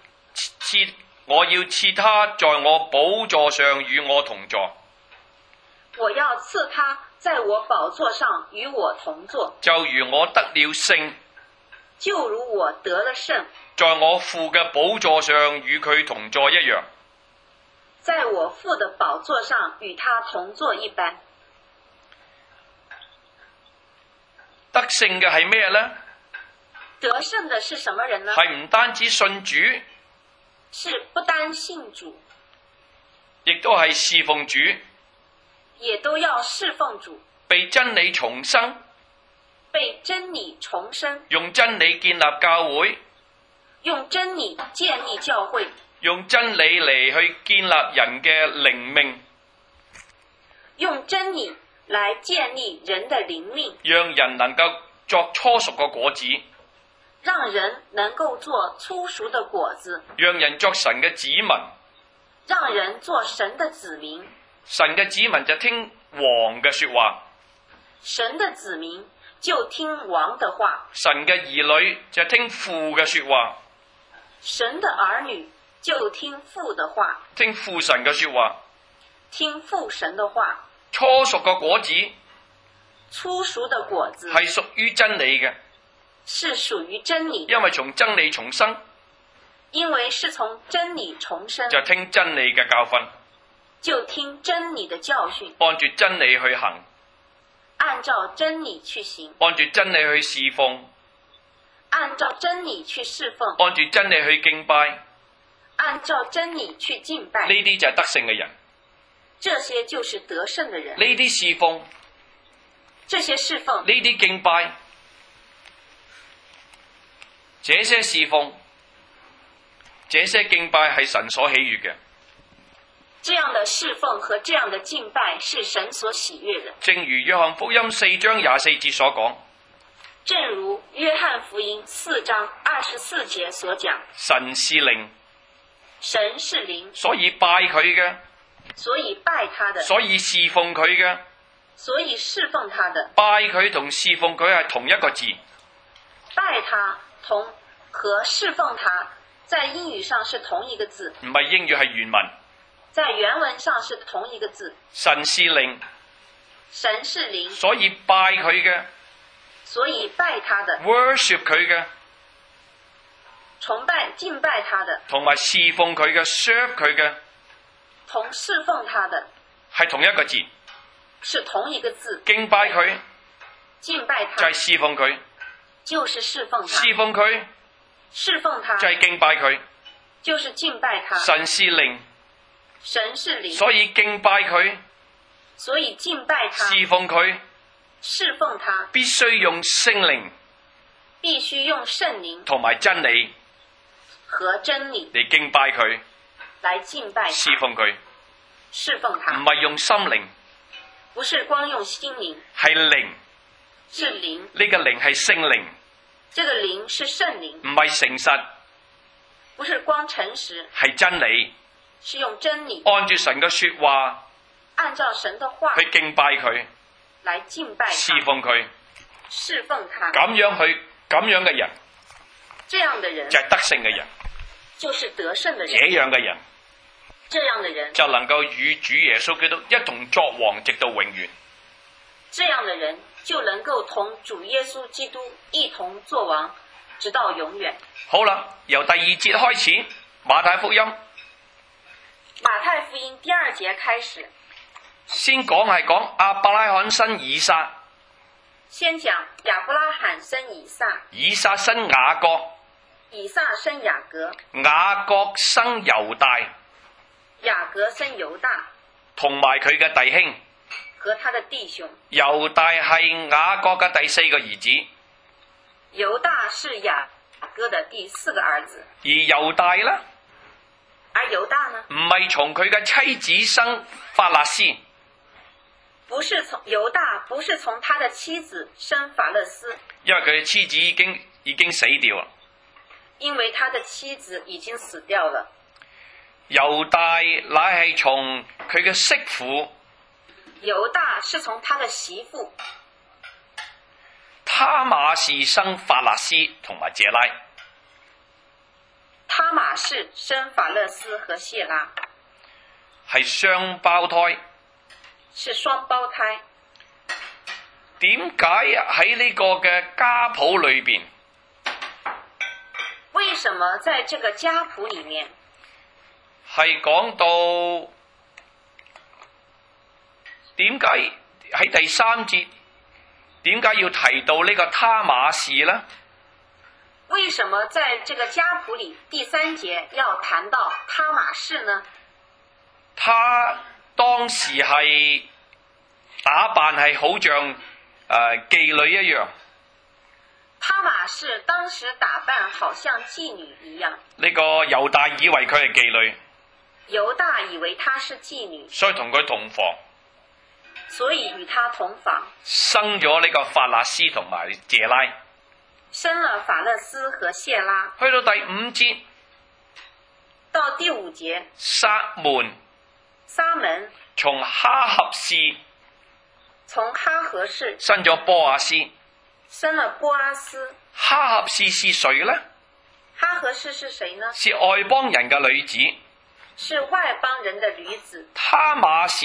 他在我寶座上與我同坐。 我要賜他在我寶座上與我同坐， 就如我得了勝， 就如我得了勝， 在我父嘅寶座上與佢同坐一樣。 在我父的寶座上與他同坐一般。 得勝嘅係咩呢？ 得勝的是什麼人呢？ 係唔單止信主， 是不單信主， 亦都係侍奉主， 也都要侍奉主， 被真理重生， 被真理重生， 用真理建立教會， 用真理建立教會， 用真理嚟去建立人嘅靈命， 用真理來建立人的靈命， 讓人能夠作初熟嘅果子， 讓人能夠做初熟的果子， 讓人作神嘅子民。 讓人做神的子民。 神嘅子民就聽王嘅說話， 神的子民就聽王的話， 神嘅兒女就聽父嘅說話， 神的兒女就聽父的話， 聽父神嘅說話。 聽父神的話。 初熟嘅果子初熟的果子係屬於真理嘅， 是屬於真理， 因為從真理重生， 因為是從真理重生， 就聽真理嘅教訓， 就聽真理的教訓， 按住真理去行， 按照真理去行， 按住真理去侍奉， 按照真理去侍奉， 按住真理去敬拜， 按照真理去敬拜。 呢啲就係得勝嘅人， 這些就是得勝的人。 呢啲侍奉， 這些侍奉， 呢啲敬拜，這些侍奉，這些敬拜係神所喜悅嘅。 這樣的侍奉和這樣的敬拜是神所喜悅的。 正如約翰福音4章24節所講， 正如約翰福音4章24節所講， 神是靈， 神是靈， 所以拜佢嘅， 所以拜他的， 所以侍奉佢嘅， 所以侍奉他的。 拜佢同侍奉佢係同一個字， 拜他和侍奉他在英語上是同一個字， 唔係英語係原文。 在原文上是同一個字。 神是靈， 神是靈， 所以拜佢嘅， 所以拜他的， worship 佢嘅， 崇拜敬拜他的， 同埋侍奉佢嘅 serve 佢嘅， 同侍奉他的係同一個字。 是同一個字。 敬拜佢敬拜他就係侍奉佢， 就是侍奉他， 侍奉佢侍奉他就係敬拜佢。 就是敬拜他。 神是靈， 神是靈， 所以敬拜佢， 所以敬拜他， 侍奉佢侍奉他必須用聖靈必須用聖靈同埋真理和真理嚟敬拜佢， 來敬拜他， 侍奉佢，唔侍奉他， 係用心靈， 不是光用心靈， 係靈。 是靈。 呢個靈係聖靈， 這個靈是聖靈， 唔係誠實， 不是光誠實， 係真理。 是用真理， 按住神嘅說話按照神的話去敬拜佢， 來敬拜他， 侍奉佢， 侍奉他。 咁樣嘅人這樣的人就係得勝嘅人， 就是得勝的這人， 樣嘅人這樣的人就能夠與主耶穌基督一同作王，直到永遠。 這樣的人就能夠同主耶穌基督一同作王，直到永遠。 好啦，由第2節開始，馬太福音馬太福音第2節開始， 先講亞伯拉罕生以撒， 先講亞伯拉罕生以撒， 以撒生雅各， 以撒生雅各， 雅各生猶大， 雅各生猶大， 同埋佢嘅弟兄。 和他的弟兄。 猶大係雅各嘅第4個兒子， 猶大是雅各的第4個兒子。 而猶大呢， 而猶大呢， 唔係從佢嘅妻子生法勒斯， 猶大不是從他的妻子生法勒斯， 因為佢嘅妻子已經死掉啦。 因為他的妻子已經死掉了。 猶大乃係從佢嘅媳婦猶大是從他的媳婦他瑪士生法勒斯同埋謝拉， 他瑪士生法勒斯和謝拉， 係雙胞胎。 是雙胞胎。 點解喺呢個嘅家譜裏邊， 為什麼在這個家譜裡面係講到點解喺第3節點解要提到呢個他瑪士呢？ 為什麼在這個家譜裡第3節要談到他瑪士呢？ 他當時係打扮係好像妓女一樣。 他瑪士當時打扮好像妓女一樣。 呢個猶大以為佢係妓女， 猶大以為她是妓女， 所以同佢同房， 所以與她同房， 生咗呢個法勒斯同埋謝拉。 生了法勒斯和謝拉。 去到第5節， 到第5節， 撒門從哈合氏從哈合氏生咗波阿斯。 生了波阿斯。 哈合氏是誰呢？ 哈合氏是誰呢？ 是外邦人嘅女子。 是外邦人的女子。 他瑪士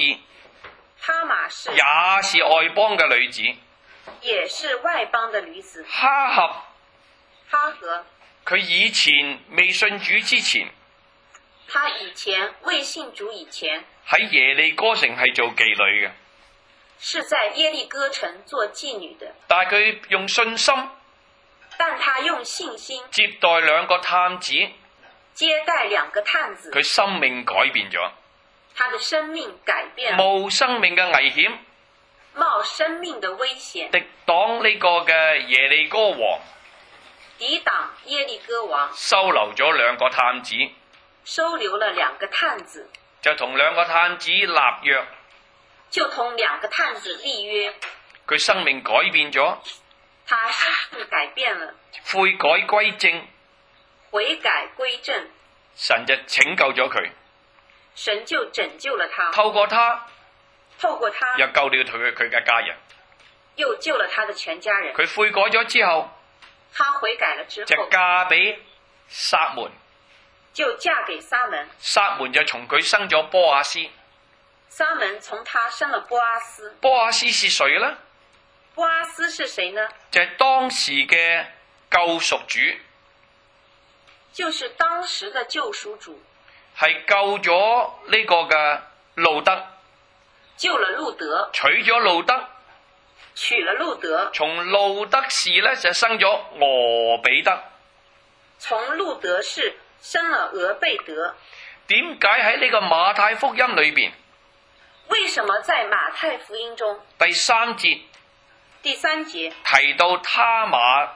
也是外邦嘅女子。 也是外邦的女子。 哈合佢以前未信主之前， 他以前未信主以前喺耶利哥城係做妓女嘅， 是在耶利哥城做妓女的。 但係佢用信心， 但他用信心接待2個探子， 接待2個探子， 佢生命改變咗， 他的生命改變了， 冒生命嘅危險， 冒生命的危險， 敵擋呢個嘅耶利哥王， 抵擋耶利哥王， 收留咗2個探子， 收留了2個探子， 就同2個探子立約， 就同2個探子立約， 佢生命改變咗， 他生命改變了， 悔改歸正， 悔改歸正， 神就拯救咗佢， 神就拯救了他， 透過他又救了佢嘅家人， 又救了他的全家人。 佢悔改咗之後， 他悔改了之後， 就嫁俾撒門， 就嫁給撒門， 撒門就從佢生咗波阿斯， 撒門從他生了波阿斯。 波阿斯是誰呢？ 波阿斯是誰呢？ 就係當時嘅救贖主， 就是當時的救贖主， 係救咗呢個嘅路德， 救了路德， 娶咗路德， 娶了路德， 從路德氏咧就生咗俄比德， 從路德氏生了俄貝德。 點解喺呢個馬太福音裏邊， 為什麼在馬太福音中第3節第3節提到他瑪，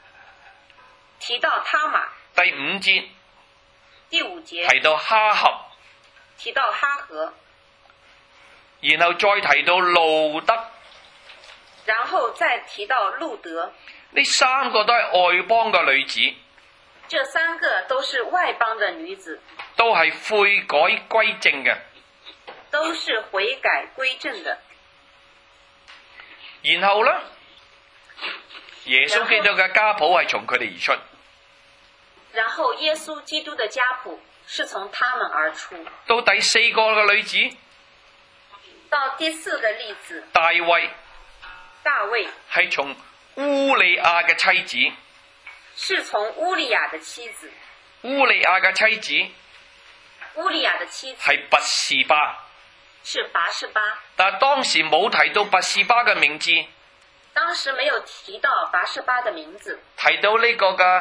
第5節第5節提到哈合， 提到哈合， 然後再提到路德， 然後再提到路德。 呢3個都係外邦嘅女子， 這3個都是外邦的女子， 都係悔改歸正嘅， 都是悔改歸正的。 然後呢，耶穌基督嘅家譜係從佢哋而出。 然後耶穌基督的家譜是從他們而出。 到第4個嘅女子， 到第4個例子， 大衛係從烏利亞嘅妻子， 是從烏利亞的妻子。 烏利亞嘅妻子係拔士巴， 是拔士巴。 但係當時冇提到拔士巴嘅名字， 當時沒有提到拔士巴的名字， 提到呢個嘅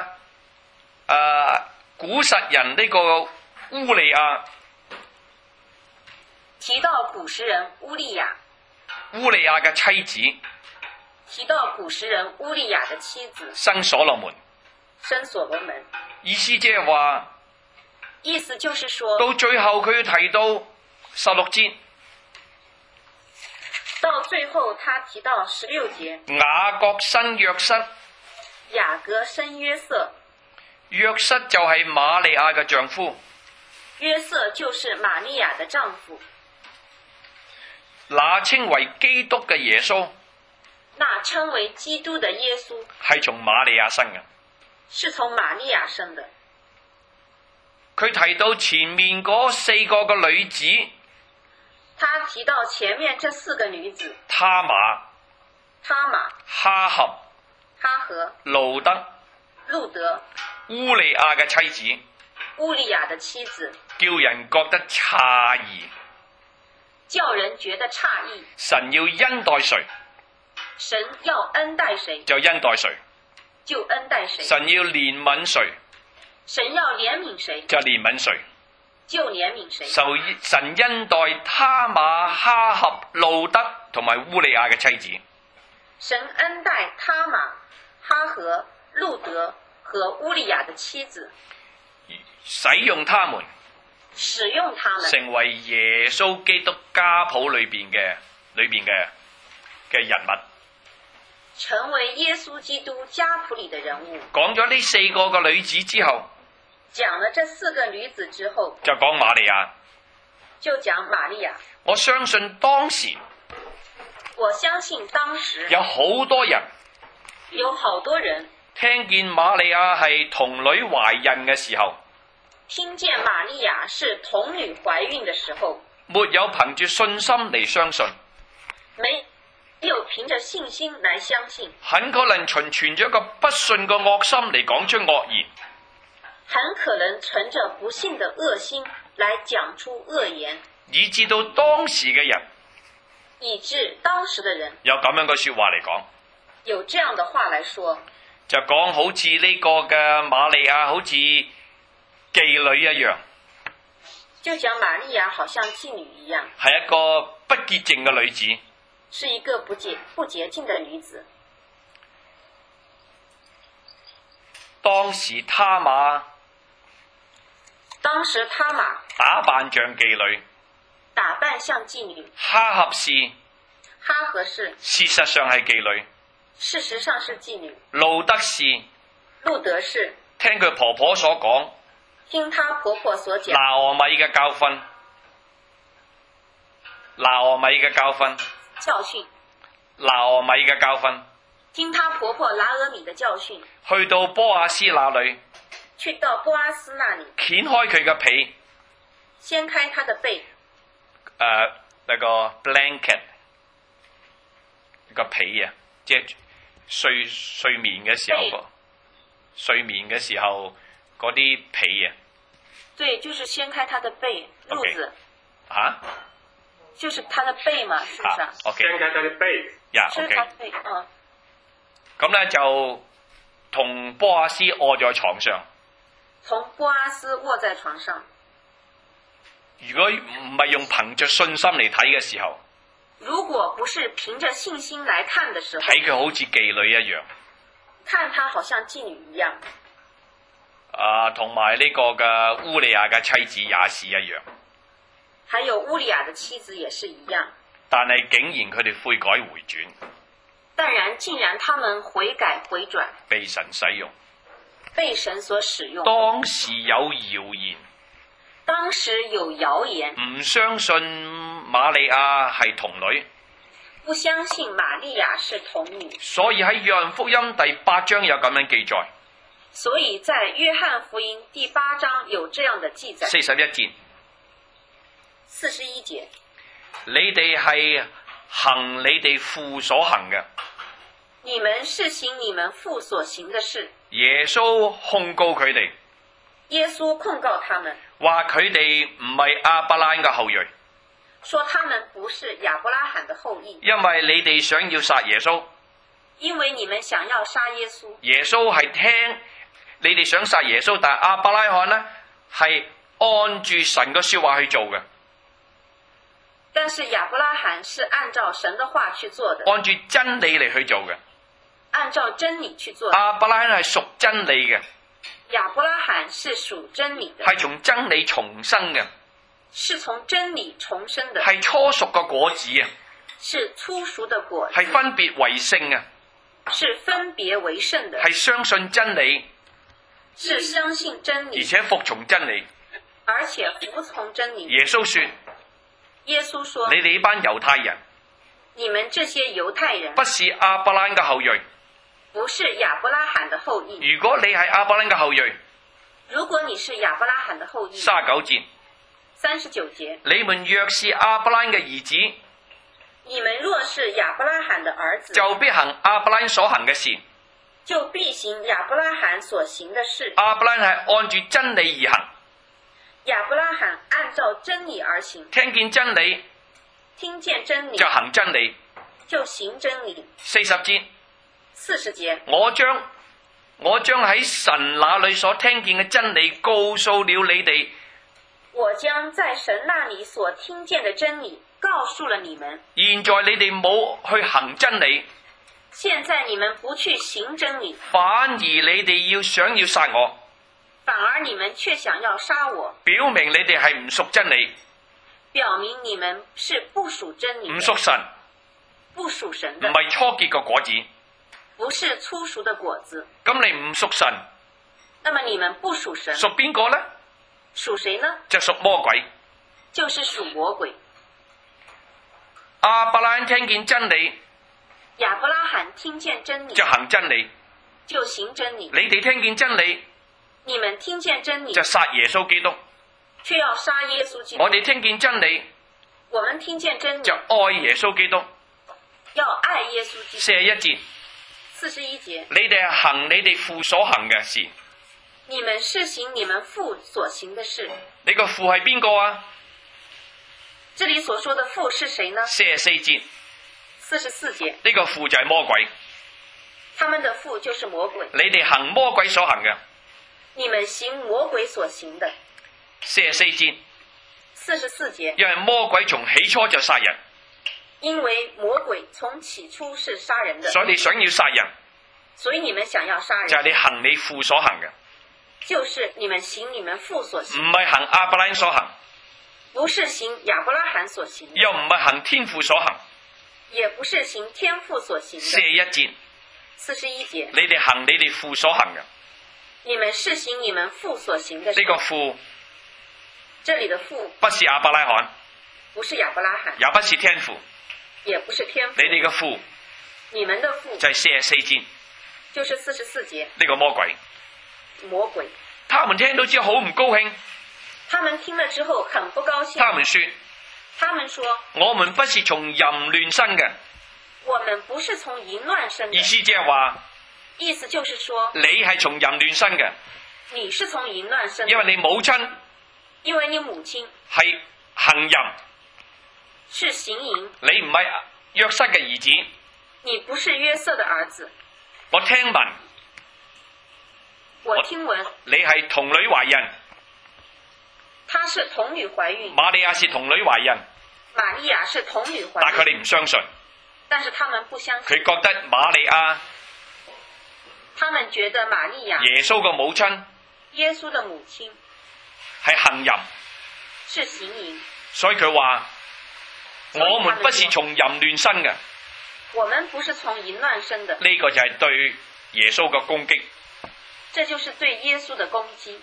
古實人呢個烏利亞， 提到古實人烏利亞嘅妻子， 提到古實人烏利亞的妻子生所羅門， 意思即係話， 意思就是說， 到最後佢提到16節， 到最後他提到16節， 雅各生約瑟， 約瑟就係瑪利亞嘅丈夫， 約瑟就是瑪利亞的丈夫， 那稱為基督嘅耶穌那稱為基督的耶穌係從瑪利亞生嘅。 是從瑪利亞生的。 佢提到前面嗰4個嘅女子， 他提到前面這4個女子， 他瑪、 他瑪、 哈合、 哈和、 路德、 路德、 烏利亞嘅妻子， 烏利亞的妻子， 叫人覺得詫異。 叫人覺得詫異。 神要恩待誰， 神要恩待誰， 就恩待誰； 就恩待誰。 神要憐憫誰， 神要憐憫誰， 就憐憫誰。 就憐憫誰。 神恩待他瑪、哈合、路德同埋烏利亞嘅妻子。 神恩待他瑪、哈和、路德和烏利亞的妻子， 使用他們， 使用他們成為耶穌基督家譜裏邊嘅人物。 成為耶穌基督家譜裏的人物。 講咗呢4個嘅女子之後， 講了這4個女子之後， 就講瑪利亞。 就講瑪利亞。 我相信當時我相信當時有好多人有好多人聽見瑪利亞係童女懷孕嘅時候， 聽見瑪利亞是童女懷孕的時候， 沒有憑住信心嚟相信， 沒有憑着信心來相信， 很可能存着一個不信嘅惡心嚟講出惡言， 很可能存着不信的惡心來講出惡言， 以致到當時嘅人以致當時的人有咁樣嘅說話嚟講， 有這樣的話來說， 就講好似呢個嘅瑪利亞好似妓女一樣， 就講瑪利亞好像妓女一樣， 係一個不潔淨嘅女子。 是一個不潔淨的女子。 當時他瑪打扮像妓女， 打扮像妓女。 哈合是哈和是事實上係妓女， 事實上是妓女。 路德是路德是聽佢婆婆所講， 聽她婆婆所講， 拿俄米嘅教訓，拿俄米嘅教訓， 教訓， 拿俄米嘅教訓， 聽她婆婆拿俄米的教訓， 去到波阿斯那裏， 去到波阿斯那裡， 掀開佢嘅被， 掀開她的被， 那個 blanket 個被啊，即係睡眠嘅時候，睡眠嘅時候嗰啲被啊。 對，就是掀開她的被，褥子。 嚇？ 就是她的被嘛，是不是啊 ？OK。 掀開她的被。 呀 ，OK。是她的被，嗯。 咁咧就同波阿斯臥在床上。 同波阿斯臥在床上。 如果唔係用憑着信心嚟睇嘅時候， 如果不是憑着信心來看的時候， 睇佢好似妓女一樣， 看她好像妓女一樣。 同埋呢個嘅烏利亞嘅妻子也是一樣。 還有烏利亞的妻子也是一樣。 但係竟然佢哋悔改回轉。 竟然他們悔改回轉， 被神使用， 被神所使用。 當時有謠言，唔相信瑪利亞係童女， 不相信瑪利亞是童女。 所以喺約翰福音第8章有咁樣記載。 所以在約翰福音第8章有這樣的記載。41節， 你哋係行你哋父所行嘅。 你們是行你們父所行的事。 耶穌控告佢哋。 耶穌控告他們， 話佢哋唔係亞伯拉罕嘅後裔。 說他們不是亞伯拉罕的後裔。 因為你哋想要殺耶穌。 因為你們想要殺耶穌。 耶穌係聽你哋想殺耶穌，但係亞伯拉罕呢係按住神嘅說話去做嘅。 但是亞伯拉罕是按照神的話去做的， 按住真理嚟去做嘅。 按照真理去做的。 亞伯拉罕係屬真理嘅。 亞伯拉罕是屬真理的， 係從真理重生嘅。 是從真理重生的。 係初熟嘅果子啊。 是初熟的果子。 係分別為聖啊。 是分別為聖的。 係相信真理。 是相信真而理， 且服從真理。 而且服從真理。 耶穌說： 耶穌說你哋呢班猶太人你們這些猶太人不是亞伯蘭嘅後裔。 不是亞伯拉罕的後裔。 如果你係亞伯蘭嘅後裔如果你是亞伯拉罕的後裔 ，39節， 39節， 你們若是亞伯蘭嘅兒子， 你們若是亞伯拉罕的兒子， 就必行亞伯蘭所行嘅事。 就必行亞伯拉罕所行的事。 亞伯蘭係按住真理而行， 亞伯拉罕按照真理而行， 聽見真理聽見真理就行真理。 就行真理。 40節， 40節， 我將喺神那裏所聽見嘅真理告訴了你哋。 我將在神那裏所聽見的真理告訴了你們。 現在你哋冇去行真理， 現在你們不去行真理， 反而你哋想要殺我， 反而你們卻想要殺我， 表明你哋係唔屬真理， 表明你們是不屬真理的， 唔屬神， 不屬神唔的， 係初結個果子。 不是初熟的果子。 咁你唔屬神， 那麼你們不屬神， 屬邊個呢？ 屬誰呢？ 就屬魔鬼。 就是屬魔鬼。 亞伯蘭聽見真理亞伯拉罕聽見真理， 就行真理， 就行真理。 你哋聽見真理你們聽見真理， 就殺耶穌基督。 卻要殺耶穌基督。 我哋聽見真理我們聽見真理就，愛耶穌基督。 要愛耶穌基督。 41節， 41節， 你哋係行你哋父所行嘅事。 你們是行你們父所行的事。 你個父係邊個啊？ 這裡所說的父是誰呢 44節， ？44節， 呢個父就係魔鬼。 他們的父就是魔鬼。 你哋行魔鬼所行嘅。 你們行魔鬼所行的。 44節， 44節， 因為魔鬼從起初就殺人， 因為魔鬼從起初是殺人的， 所以你想要殺人， 所以你們想要殺人， 就係你行你父所行嘅， 就是你們行你們父所唔行， 係行亞伯蘭所行， 不是行亞伯拉罕所行的， 又唔係行天父所行。 也不是行天父所行的。 41節， 41節， 你哋行你哋父所行嘅。 你們是行你們父所行的事。 呢個父這裡的父不是亞伯拉罕， 不是亞伯拉罕， 也不是天父， 也不是天父你，哋嘅父你們的父就係44節， 就是44節， 呢個魔鬼。 魔鬼。 他們聽到之後好唔高興， 他們聽了之後很不高興。 他們說： 他們說， 我們不是從淫亂生嘅。 我們不是從淫亂生的。 意思即係話， 意思就是說， 你係從淫亂生嘅， 你是從淫亂生的， 因為你母親因為你母親係行淫， 是行淫， 你唔係約瑟嘅兒子。 你不是約瑟的兒子。 我聽聞我聽聞你係童女懷孕， 她是童女懷孕， 瑪利亞是童女懷孕， 瑪利亞是童女懷但佢孕， 哋唔相信， 但是他們不相信， 佢覺得瑪利亞他們覺得瑪利亞耶穌嘅母親耶穌的母親係行淫， 是行淫， 所以佢話：我們不是從淫亂生嘅。 我們不是從淫亂生的。 呢個就係對耶穌嘅攻擊。 這就是對耶穌的攻擊。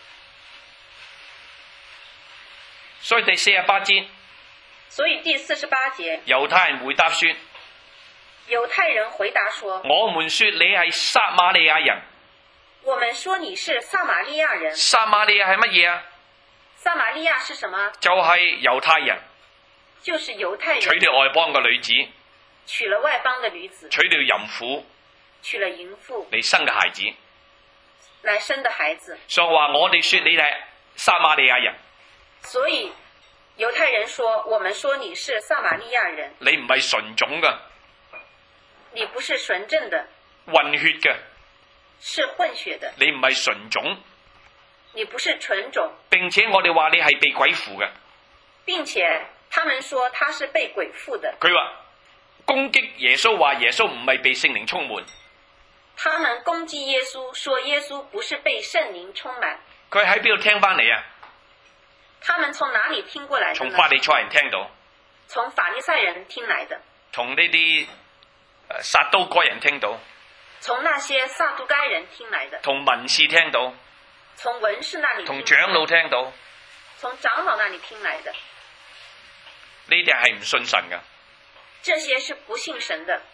所以第48節， 所以第48節， 猶太人回答說： 猶太人回答說： 我們說你係撒瑪利亞人。 我們說你是撒瑪利亞人。 撒瑪利亞係乜嘢啊？ 撒瑪利亞是什麼？ 就係猶太人就是猶太娶人了外邦嘅女子， 娶了外邦的女子， 娶了淫婦娶了淫婦嚟生嘅孩子。 來生的孩子。 所以話我哋說你係撒瑪利亞人， 所以猶太人說，我們說你是撒瑪利亞人， 你唔係純種嘅， 你不是純正的， 混血嘅， 是混血的， 你唔係純種。 你不是純種， 並且我哋話你係被鬼附嘅。 並且他們說他是被鬼附的。 佢話攻擊耶穌，話耶穌唔係被聖靈充滿。 他們攻擊耶穌，說耶穌不是被聖靈充滿。 佢喺邊度聽翻嚟啊？ 他們從哪裡聽過來的呢？ 從法利賽人聽到， 從法利賽人聽來的， 從呢啲撒都該人聽到， 從那些撒都該人聽來的， 同文士聽到， 從文士那裏聽來的， 同長老聽到， 從長老那裏聽來的， 呢啲係唔信神噶。 這些是不信神的。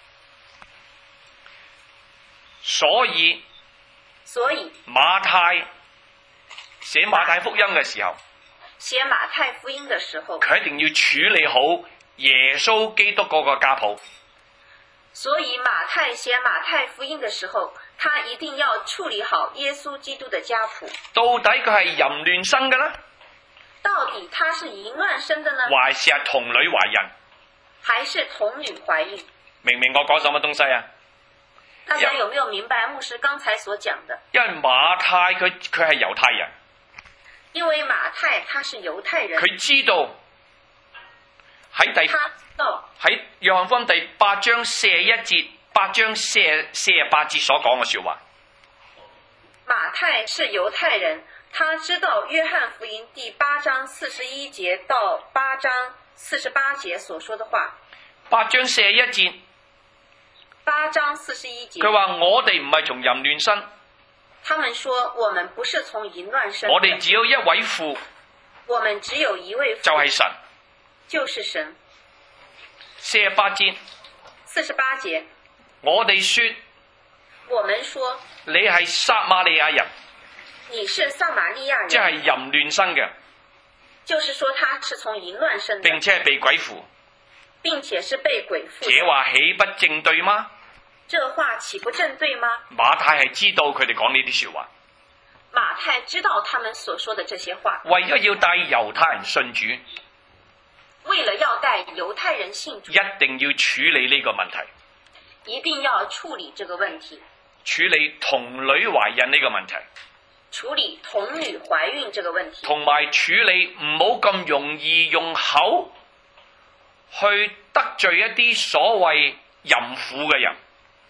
所以馬太寫馬太福音嘅時候， 寫馬太福音的時候， 佢一定要處理好耶穌基督嗰個家譜。 所以馬太寫馬太福音的時候，他一定要處理好耶穌基督的家譜。 到底佢係淫亂生嘅呢？ 到底他是淫亂生的呢？ 還是係童女懷孕？ 還是童女懷孕？ 明唔明我講什麼東西啊？ 大家有沒有明白牧師剛才所講的？ 因為馬太佢係猶太人， 因為馬太他是猶太人， 佢知道喺約翰福音第8章41節、8章48節所講嘅說話。 馬太是猶太人，他知道約翰福音第8章41節到8章48節所說的話。 8章41節。 8章41節， 佢話我哋唔係從淫亂生， 他們說我們不是從淫亂生， 我哋只有一位父， 我們只有一位父， 就係神， 就是神。 48節 ，48節， 我哋說， 我們說你係撒瑪利亞人， 你是撒瑪利亞人， 即係淫亂生嘅， 就是說他是從淫亂生的， 並且係被鬼附， 並且是被鬼附， 這話豈不正對嗎？ 這話豈不正對嗎？ 馬太係知道佢哋講呢啲說話， 馬太知道他們所說的這些話， 為咗要帶猶太人信主， 為了要帶猶太人信主， 一定要處理呢個問題， 一定要處理這個問題， 處理童女懷孕呢個問題， 處理童女懷孕這個問題， 同埋處理唔好咁容易用口去得罪一啲所謂淫婦嘅人。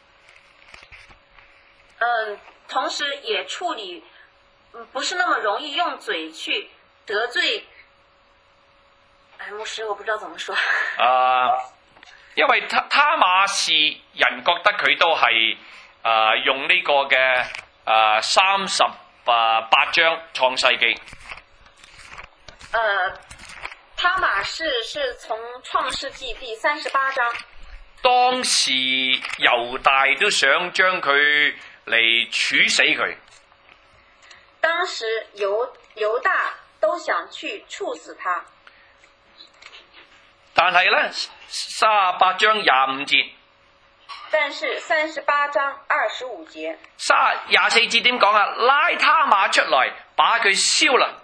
同時也處理不是那麼容易用嘴去得罪。牧師，我不知道怎麼說。 因為他瑪是人覺得佢都係用呢個嘅38章創世記。 他瑪是從創世記第38章。 當時猶大都想將佢嚟處死佢。 當時猶大都想去處死他。 但係咧，38章25節。 但是38章25節。 24節點講啊？拉他瑪出來，把佢燒了。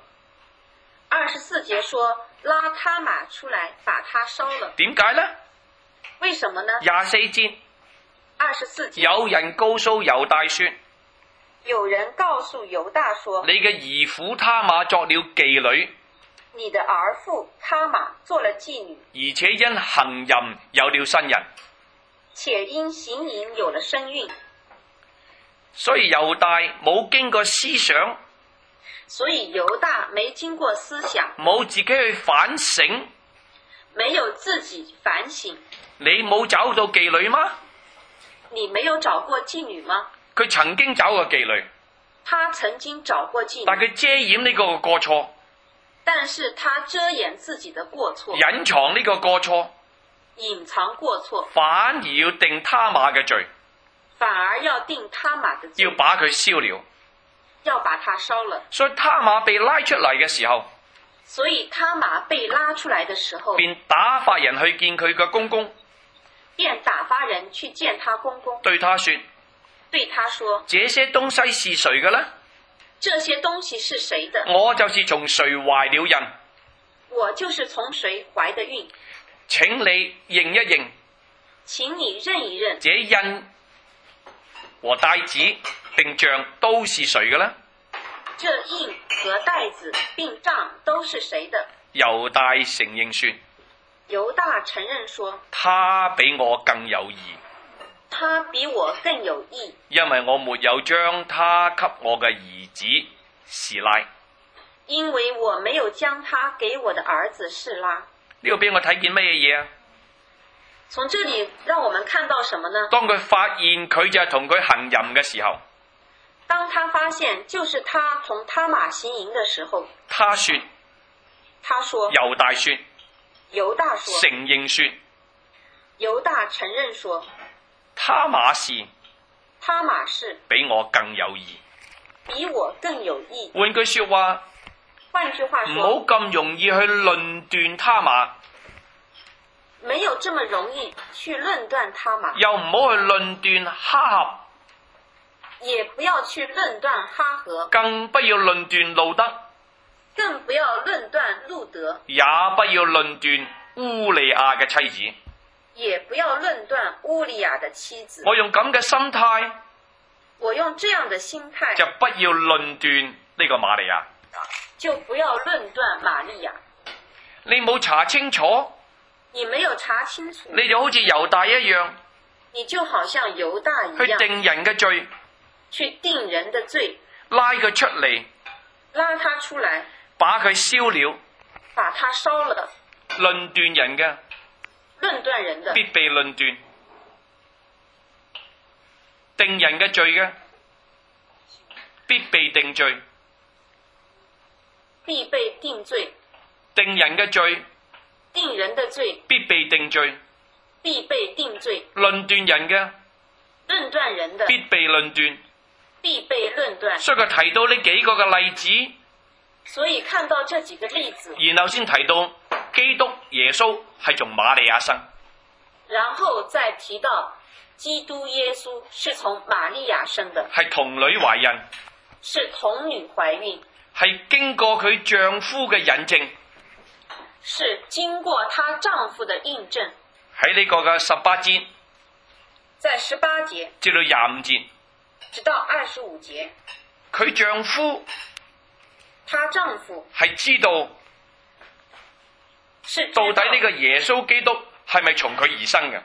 24節說拉他瑪出來，把他燒了。 點解呢？ 為什麼呢 ？24節。 24節。 有人告訴猶大說。 有人告訴猶大說。 你嘅兒婦他瑪作了妓女。 你的兒婦他瑪做了妓女， 而且因行淫有了身孕， 且因行淫有了身孕。 所以猶大冇經過思想， 所以猶大沒經過思想， 冇自己去反省， 沒有自己反省。 你冇找到妓女嗎？ 你沒有找過妓女嗎？ 佢曾經找過妓女， 他曾經找過妓女， 但佢遮掩呢個過錯。 但是他遮掩自己的過錯， 隱藏呢個過錯， 隱藏過錯， 反而要定他瑪嘅罪， 反而要定他瑪的罪， 要把佢燒了， 要把他燒了。 所以他瑪被拉出嚟嘅時候， 所以他瑪被拉出來的時候， 便打發人去見佢嘅公公， 便打發人去見他公公， 對他說， 這些東西是誰嘅呢？ 這些東西是誰的？ 我就是從誰懷了孕， 我就是從誰懷的孕。 請你認一認， 請你認一認， 這印和帶子並杖都是誰嘅呢？ 這印和帶子並杖都是誰的？ 猶大承認說， 猶大承認說， 他比我更有義。 他比我更有義， 因為我沒有將他給我嘅兒子示拉。 因為我沒有將他給我的兒子示拉。 呢個俾我睇見乜嘢嘢啊？ 從這裡讓我們看到什麼呢？ 當佢發現佢就係同佢行淫嘅時候， 当他发现就是他同他玛行淫的时候， 他說， 他說， 猶大說， 猶大說， 承認說， 猶大承認說， 他瑪是他瑪是比我更有義。 比我更有義。 換句說話， 換句話唔好說， 咁容易去論斷他瑪， 沒有這麼容易去論斷他瑪， 又唔好去論斷哈合， 也不要去論斷哈和， 更不要論斷路德， 更不要論斷路德， 也不要論斷烏利亞嘅妻子。 也不要論斷烏利亞的妻子。 我用咁嘅心態， 我用這樣的心態， 就不要論斷呢個瑪利亞。 就不要論斷瑪利亞。 你冇查清楚， 你沒有查清楚， 你就好似猶大一樣， 你就好像猶大一樣， 去定人嘅罪， 去定人的罪， 拉佢出嚟， 拉他出來， 把佢燒了。 把他燒了。 論斷人嘅論斷人的必被論斷，定人嘅罪嘅必被定罪， 必被定罪， 定人嘅罪定人的罪必被定罪， 必被定罪， 論斷人嘅論斷人的必被論斷。 必被論斷。 所以佢提到呢幾個嘅例子， 所以看到這幾個例子， 然後先提到基督耶穌係從瑪利亞生， 然後再提到基督耶穌是從瑪利亞生的， 係童女懷孕， 是童女懷孕， 係經過佢丈夫嘅引證， 是經過她丈夫的印證。 喺呢個嘅18節在18節至到25節， 直到25節， 佢丈夫她丈夫係知道是到底呢個耶穌基督係咪從佢而生嘅？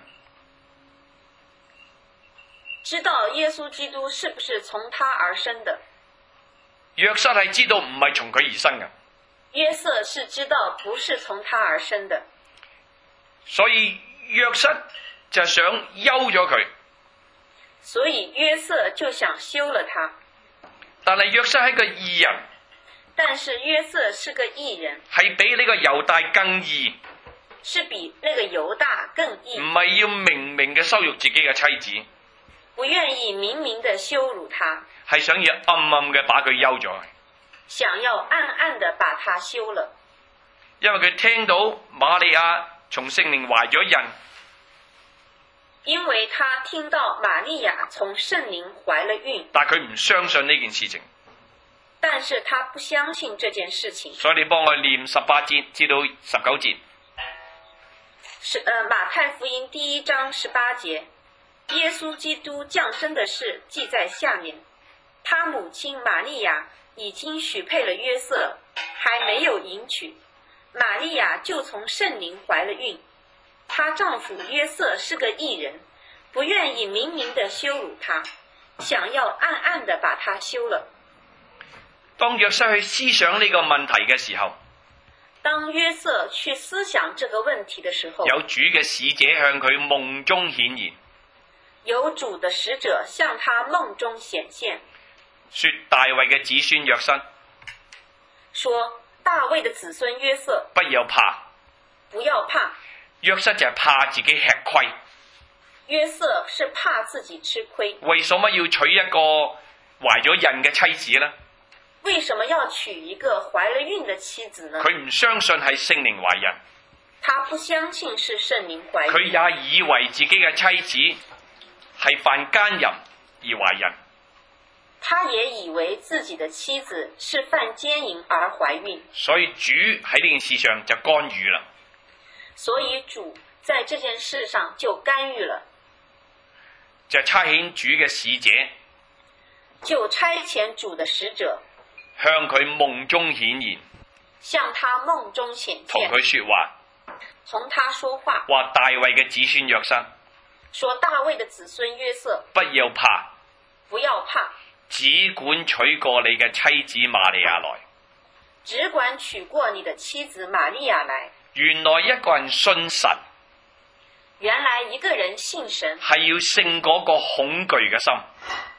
知道耶穌基督是不是從他而生的？ 約瑟係知道唔係從佢而生嘅， 約瑟是知道不是從他而生的， 所以約瑟就想休咗佢， 所以約瑟就想休了他。 但係約瑟係個義人， 但是約瑟是個義人， 係比呢個猶大更義， 是比那個猶大更唔義， 係要明明嘅羞辱自己嘅妻子， 不願意明明的羞辱他， 係想要暗暗嘅把佢休咗， 想要暗暗的把他休了。 因為佢聽到瑪利亞從聖靈懷咗孕， 因為他聽到瑪利亞從聖靈懷了孕， 但佢唔相信呢件事情， 但是他不相信這件事情。 所以你幫我念18節至到19節。 馬太福音第1章18節，耶穌基督降生的事記在下面。他母親瑪利亞已經許配了約瑟，還沒有迎娶，瑪利亞就從聖靈懷了孕。她丈夫約瑟是個義人，不願意明明的羞辱她，想要暗暗的把她休了。 當約瑟去思想呢個問題嘅時候， 當約瑟去思想這個問題的時候， 有主嘅使者向佢夢中顯現， 有主的使者向他夢中顯現， 說大衛嘅子孫約瑟， 說大衛的子孫約瑟， 不要怕。 不要怕。 約瑟就係怕自己吃虧， 約瑟是怕自己吃虧。 為什麼要娶一個懷咗孕嘅妻子呢？ 為什麼要娶一個懷了孕的妻子呢？ 佢唔相信係聖靈懷孕， 他不相信是聖靈懷孕， 佢也以為自己嘅妻子係犯奸淫而懷孕， 他也以為自己的妻子是犯奸淫而懷孕， 所以主喺呢件事上就干預啦。 所以主在這件事上就干預了， 就差遣主嘅使者就差遣主的使者向佢夢中顯現， 向他夢中顯同現， 佢說話， 同他說話， 話大衛嘅子孫約瑟， 說大衛的子孫約瑟， 不要怕， 不要怕， 只管娶過你嘅妻子瑪利亞來。 只管娶過你的妻子瑪利亞來。 原來一個人信神， 原來一個人信神係要勝嗰個恐懼嘅心，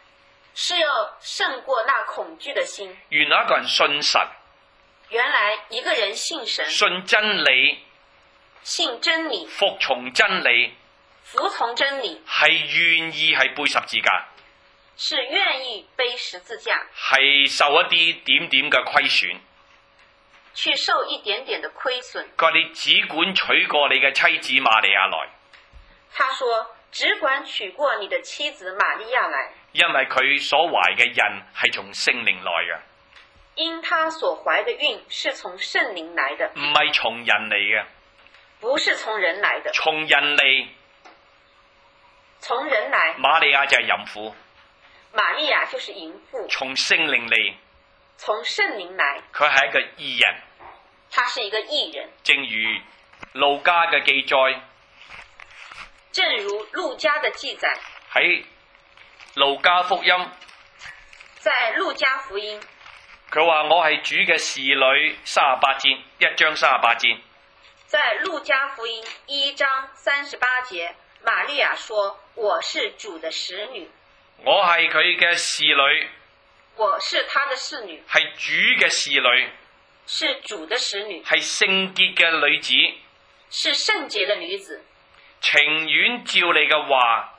是要勝過那恐懼的心。 原來一個人信神， 原來一個人信神， 信真理， 信真理， 服從真理， 服從真理， 係願意係背十字架， 是願意背十字架， 係受一啲點點嘅虧損。 去受一點點的虧損。 佢話你只管娶過你嘅妻子瑪利亞來， 他說只管娶過你的妻子瑪利亞來， 因為佢所懷嘅孕係從聖靈來嘅， 因他所懷的孕是從聖靈來的， 唔係從人嚟嘅。 不是從人來的。 從人嚟， 從人來， 瑪利亞就係淫婦； 瑪利亞就是淫婦。 從聖靈嚟， 從聖靈來， 佢係一個義人。 他是一個義人。 正如路加嘅記載， 正如路加的記載， 喺路加福音， 在路加福音， 佢話我係主嘅侍女38節，1章38節。 在路加福音1章38節，瑪利亞說：我是主的使女。 我係佢嘅侍女， 我是他的侍女， 係主嘅侍女， 是主的使女， 係聖潔嘅女子， 是聖潔的女子， 情願照你嘅話，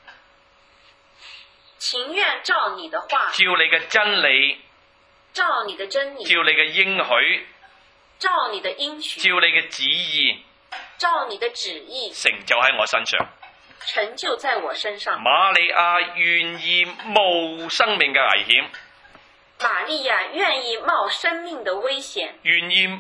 情願照你的話， 照你嘅真理， 照你的真理， 照你嘅應許， 照你的應許， 照你嘅旨意， 照你的旨意， 成就喺我身上。 成就在我身上。 瑪利亞願意冒生命嘅危險， 瑪利亞願意冒生命的危險， 願意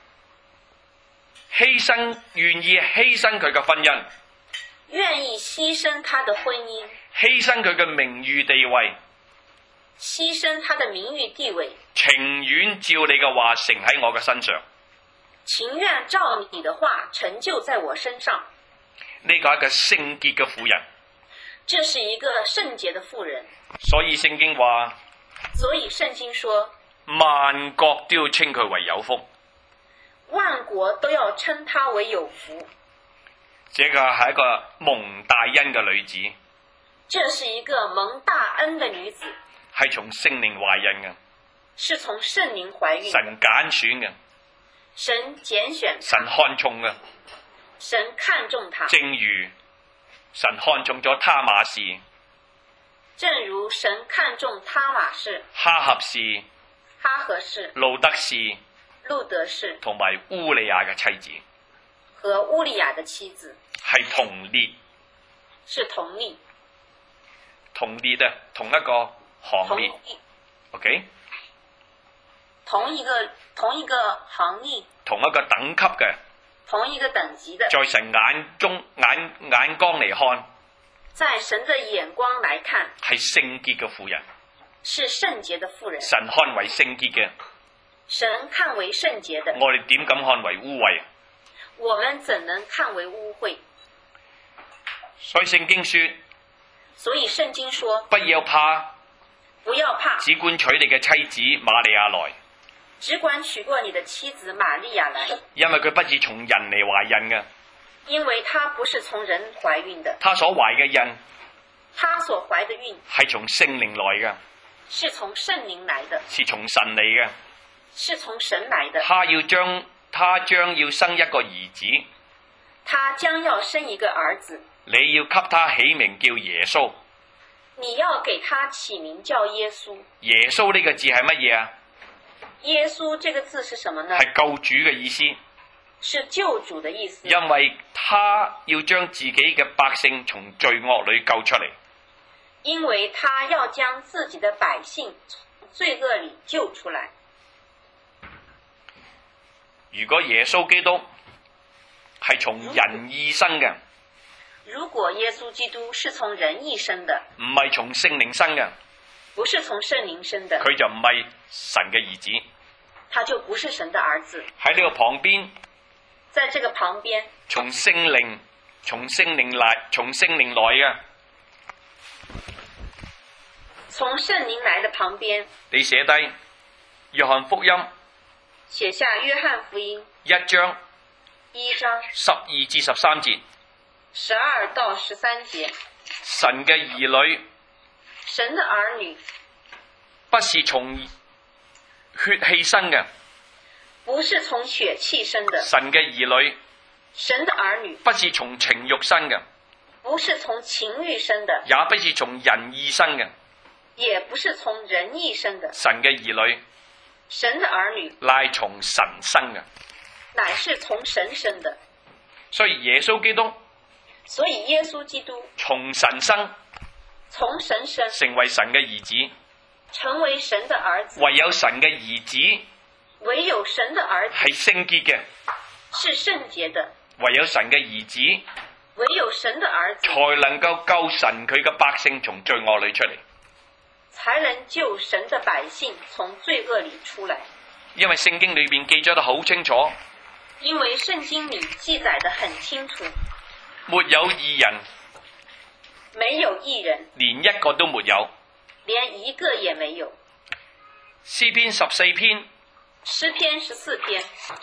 犧牲佢嘅婚姻， 願意犧牲他的婚姻， 犧牲佢嘅名譽地位， 犧牲他的名譽地位， 情願照你嘅話成喺我嘅身上。 情願照你的話成就在我身上。 呢個係一個聖潔嘅婦人， 這是一個聖潔的婦人。 所以聖經話， 所以聖經說， 萬國都要稱佢為有福。 萬國都要稱她為有福。 這個係一個蒙大恩嘅女子， 這是一個蒙大恩的女子， 係從聖靈懷孕嘅， 是從聖靈懷孕的， 神揀選嘅， 神揀選， 神看重嘅。 神看重她， 正如神看重咗他瑪氏、 正如神看重他瑪氏、 哈合氏、 哈合氏、 路德氏路德氏同埋烏利亞嘅妻子， 和烏利亞的妻子係同列， 是同列， 同列啊，同一個行列。OK， 同一個行列， 同一個等級嘅， 同一個等級的， 在神眼光嚟看， 在神的眼光來看， 係聖潔嘅婦人， 是聖潔的婦人。 神看為聖潔嘅， 神看為聖潔的， 我哋點敢看為污穢？ 我們怎能看為污穢？ 所以聖經說， 所以聖經說， 不要怕， 不要怕， 只管娶你嘅妻子瑪利亞來， 只管娶過你的妻子瑪利亞來， 因為佢不是從人嚟懷孕嘅， 因為她不是從人懷孕的， 他所懷嘅孕她所懷的孕係從聖靈來嘅， 是從聖靈來的， 是從神嚟嘅， 是從神來的。 他將要生一個兒子， 他將要生一個兒子， 你要給他起名叫耶穌。 你要給他起名叫耶穌。 耶穌呢個字係乜嘢啊？ 耶穌這個字是什麼呢？ 係救主嘅意思， 是救主的意思。 因為他要將自己嘅百姓從罪惡裏救出嚟。 因為他要將自己的百姓從罪惡裏救出來。 如果耶穌基督係從人意生嘅， 如果耶穌基督是從人意生的， 唔係從聖靈生嘅， 不是從聖靈生的， 佢就唔係神嘅兒子。 他就不是神的兒子。 喺呢個旁邊， 在這個旁邊， 從聖靈來嘅， 從聖靈來的旁邊， 你寫低約翰福音寫下約翰福音 1章 1章 12至13節， 12到13節。 神嘅兒女神的兒女不是從血氣生嘅， 不是從血氣生的， 神嘅兒女神的兒女不是從情慾生嘅， 不是從情欲生的， 也不是從人意生嘅。 也不是從人意生的。 神嘅兒女神的兒女乃從神生嘅， 乃是從神生的。 所以耶穌基督所以耶穌基督從神生， 從神生， 成為神嘅兒子。 成為神的兒子。 唯有神嘅兒子唯有神的兒子係聖潔嘅， 是聖潔的。 唯有神嘅兒子唯有神的兒子才能夠救神佢嘅百姓從罪惡裏出嚟。 才能救神的百姓從罪惡裏出來。 因為聖經裏邊記載得好清楚， 因為聖經裏記載得很清楚， 沒有義人， 沒有義人， 連一個都沒有。 連一個也沒有。 詩篇14篇詩篇14篇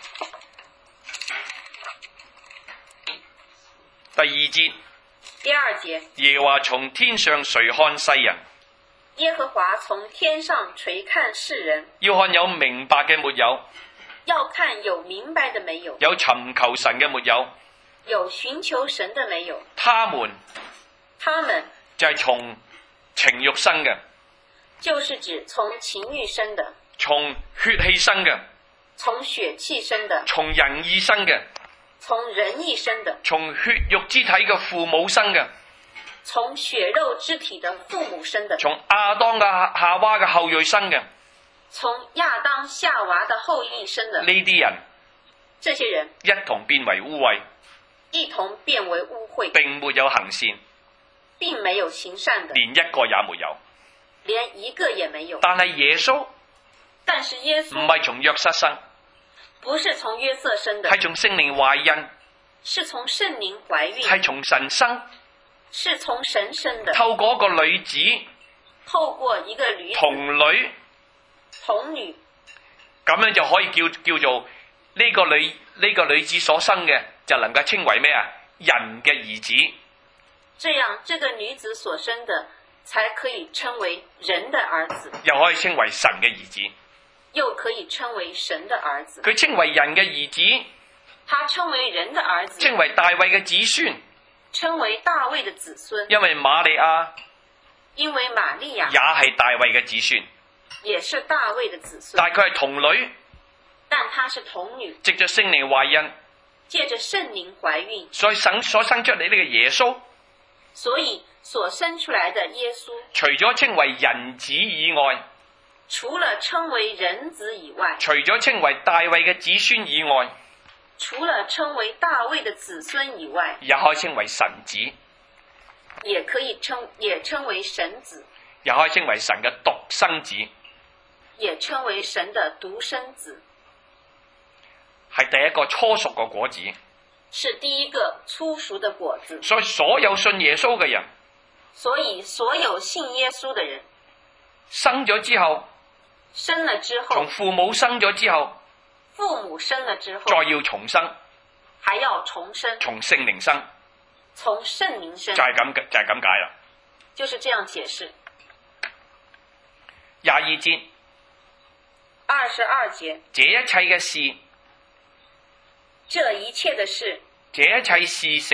第2節， 第2節， 耶和華從天上垂看世人， 耶和華從天上垂看世人， 要看有明白嘅沒有， 要看有明白的沒有， 有尋求神嘅沒有， 有尋求神的沒有。 他們就係從情慾生嘅， 就是指從情欲生的， 從血氣生嘅， 從血氣生的， 從人意生嘅， 從人意生的， 從血肉之體嘅父母生嘅， 從血肉之體的父母生的， 從亞當嘅夏娃嘅後裔生嘅。 從亞當夏娃的後裔生的。 呢啲人， 這些人一同變為污穢， 一同變為污穢， 並沒有行善， 並沒有行善的， 連一個也沒有。 連一個也沒有。 但係耶穌但是耶唔穌係從約瑟生， 不是從約瑟生的， 係從聖靈懷孕， 是從聖靈懷孕， 係從神生， 是從神生的。 透過一個女子透過一個女子童女， 童女， 咁樣就可以叫做呢個女子所生嘅，就能夠稱為咩啊？人嘅兒子。 這樣這個女子所生的才可以稱為人的兒子， 又可以稱為神嘅兒子。 又可以稱為神的兒子。 佢稱為人嘅兒子， 他稱為人的兒子， 稱為大衛嘅子孫， 稱為大衛的子孫。 因為瑪利亞因為瑪利亞也係大衛嘅子孫， 也是大衛的子孫， 但佢係童女， 但她是童女， 藉着聖靈懷孕， 借着聖靈懷孕， 所生出嚟呢個耶穌， 所以所生出來的耶穌， 除咗稱為人子以外， 除了稱為人子以外， 除咗稱為大衛嘅子孫以外， 除了稱為大衛的子孫以外， 也可以稱為神子， 也稱為神子， 也可以稱為神嘅獨生子， 也稱為神的獨生子， 係第一個初熟嘅果子， 是第一個初熟的果子。 所以所有信耶穌嘅人， 所以所有信耶穌的人， 生咗之後， 生了之後， 從父母生咗之後， 父母生了之後， 再要重生， 還要重生， 從聖靈生， 從聖靈生， 就係咁解啦。 就是這樣解釋。 22節， 22節， 這一切嘅事， 這一切的事， 這一切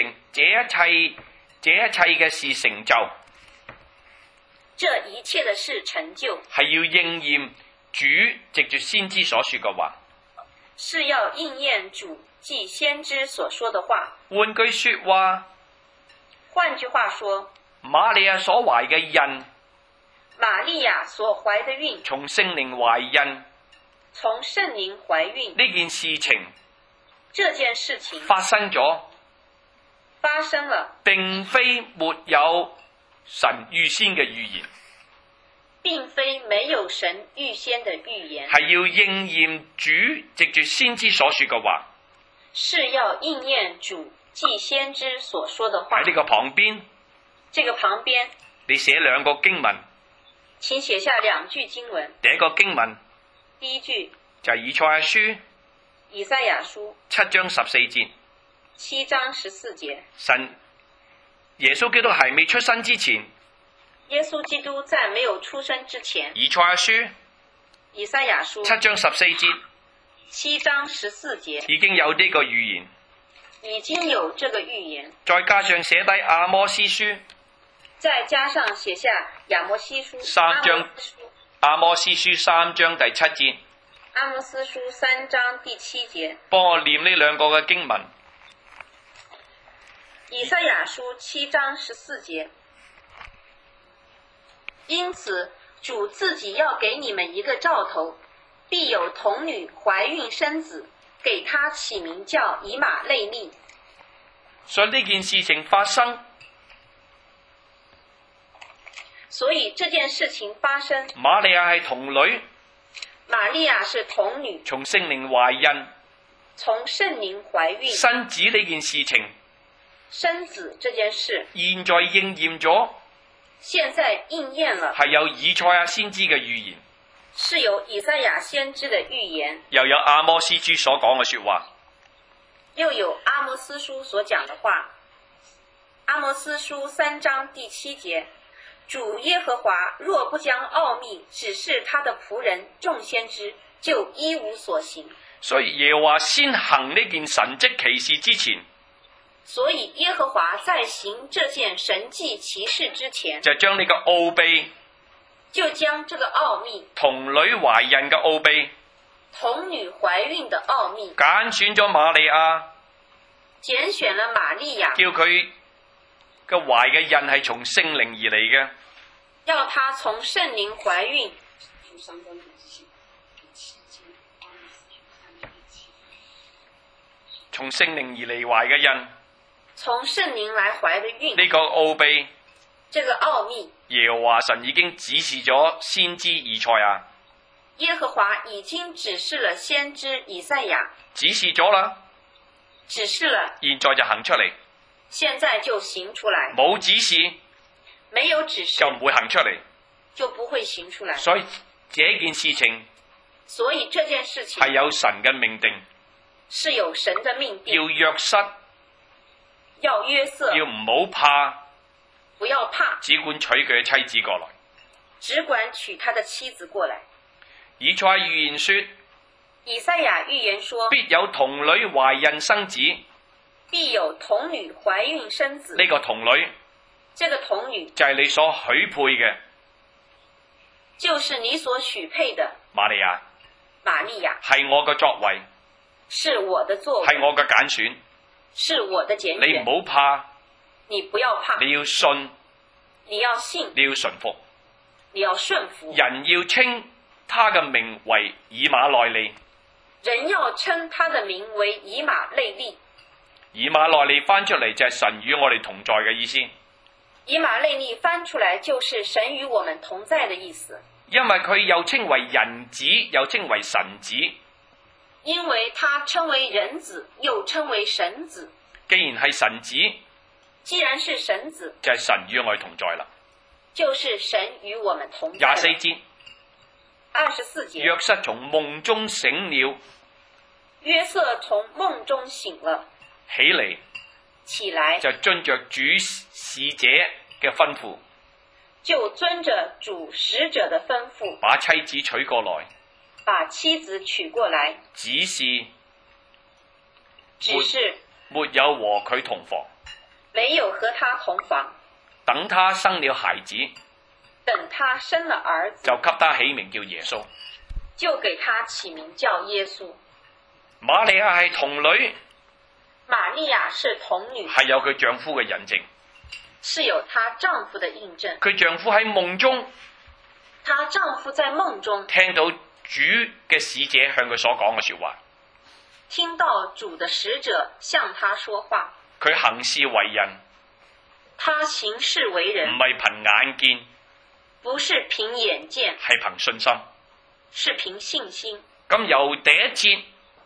嘅事成就， 這一切的事成就， 係要應驗主藉住先知所說嘅話。 是要應驗主藉先知所說的話。 換句說話， 換句話說， 瑪利亞所懷嘅孕， 瑪利亞所懷的孕， 從聖靈懷孕， 從聖靈懷孕呢件事情， 這件事情發生咗， 發生了， 並非沒有神預先嘅預言， 並非沒有神預先的預言， 係要應驗主藉住先知所說嘅話。 是要應驗主藉先知所說的話。 喺呢個旁邊， 這個旁邊， 你寫兩個經文， 請寫下兩句經文。 第一個經文第一句就係以賽亞書以賽亞書 7章14節， 7章14節。 神耶穌基督係未出生之前， 耶穌基督在沒有出生之前， 以賽亞書以賽亞書 7章14節 7章14節已經有呢個預言， 已經有這個預言， 再加上寫低阿摩司書再加上寫下亞摩西書阿摩司書3章第7節， 阿摩斯書3章第7節， 幫我念呢兩個嘅經文。 以賽亞書7章14節，因此主自己要給你們一個兆頭，必有童女懷孕生子，給他起名叫以馬內利。 所以呢件事情發生， 所以這件事情發生， 瑪利亞係童女， 瑪利亞是童女， 從聖靈懷孕， 從聖靈懷孕生子呢件事情， 生子這件事， 現在應驗咗， 現在應驗了， 係有以賽亞先知嘅預言， 是有以賽亞先知的預言， 又有阿摩司書所講嘅說話。 又有阿摩斯書所講的話。阿摩斯書3章第7節，主耶和華若不將奧秘指示他的僕人眾先知，就一無所行。 所以耶和華先行呢件神蹟奇事之前， 所以耶和華在行這件神蹟奇事之前， 就將呢個奧秘， 就將這個奧秘， 童女懷孕嘅奧秘， 童女懷孕的奧秘， 揀選咗瑪利亞， 揀選了瑪利亞， 叫佢嘅懷嘅孕係從聖靈而嚟嘅， 要她從聖靈懷孕。 從聖靈而嚟懷嘅孕， 從聖靈來懷的孕， 呢個奧秘， 這個奧秘， 耶和華神已經指示咗先知以賽亞， 耶和華已經指示了先知以賽亞， 指示咗啦， 指示了， 現在就行出嚟， 現在就行出來， 冇指示沒有指示就唔會行出嚟， 就不會行出來。 所以這件事情所以這件事情係有神嘅命定， 是有神的命定， 要約瑟， 要約瑟， 要唔好怕， 不要怕， 只管娶佢嘅妻子過來。 只管娶他的妻子過來。 以賽亞預言說， 以賽亞預言說， 必有童女懷孕生子， 必有童女懷孕生子。 呢個童女這個童女就係你所許配嘅就是你所許配的瑪利亞， 瑪利亞， 係我嘅作為， 是我的作為， 係我嘅揀選， 是我的揀選。 你唔好怕， 你不要怕， 你要信， 你要信， 你要順服， 你要順服。 人要稱他嘅名為以馬內利， 人要稱他的名為以馬內利。 以馬內利翻出嚟就係神與我哋同在嘅意思， 以馬內利翻出來就是神與我們同在的意思， 因為佢又稱為人子，又稱為神子。 因為他稱為人子，又稱為神子。 既然係神子， 既然是神子， 就係神與我哋同在啦。 就是神與我們同在。 24節， 24節， 約瑟從夢中醒了， 約瑟從夢中醒了， 起嚟起來就遵着主使者嘅吩咐， 就遵着主使者的吩咐， 把妻子娶過來， 把妻子娶過來， 只是沒有和佢同房， 沒有和他同房。 等他生了孩子， 等他生了兒子， 就給他起名叫耶穌。 就給他起名叫耶穌。 瑪利亞係童女， 瑪利亞是童女， 係有佢丈夫嘅印證。 是有她丈夫的印證。 佢丈夫喺夢中， 她丈夫在夢中聽到主嘅使者向佢所講嘅說話， 聽到主的使者向他說話。 佢行事為人， 他行事為人， 唔係憑眼見， 不是憑眼見， 係憑信心。 是憑信心。 咁由第一節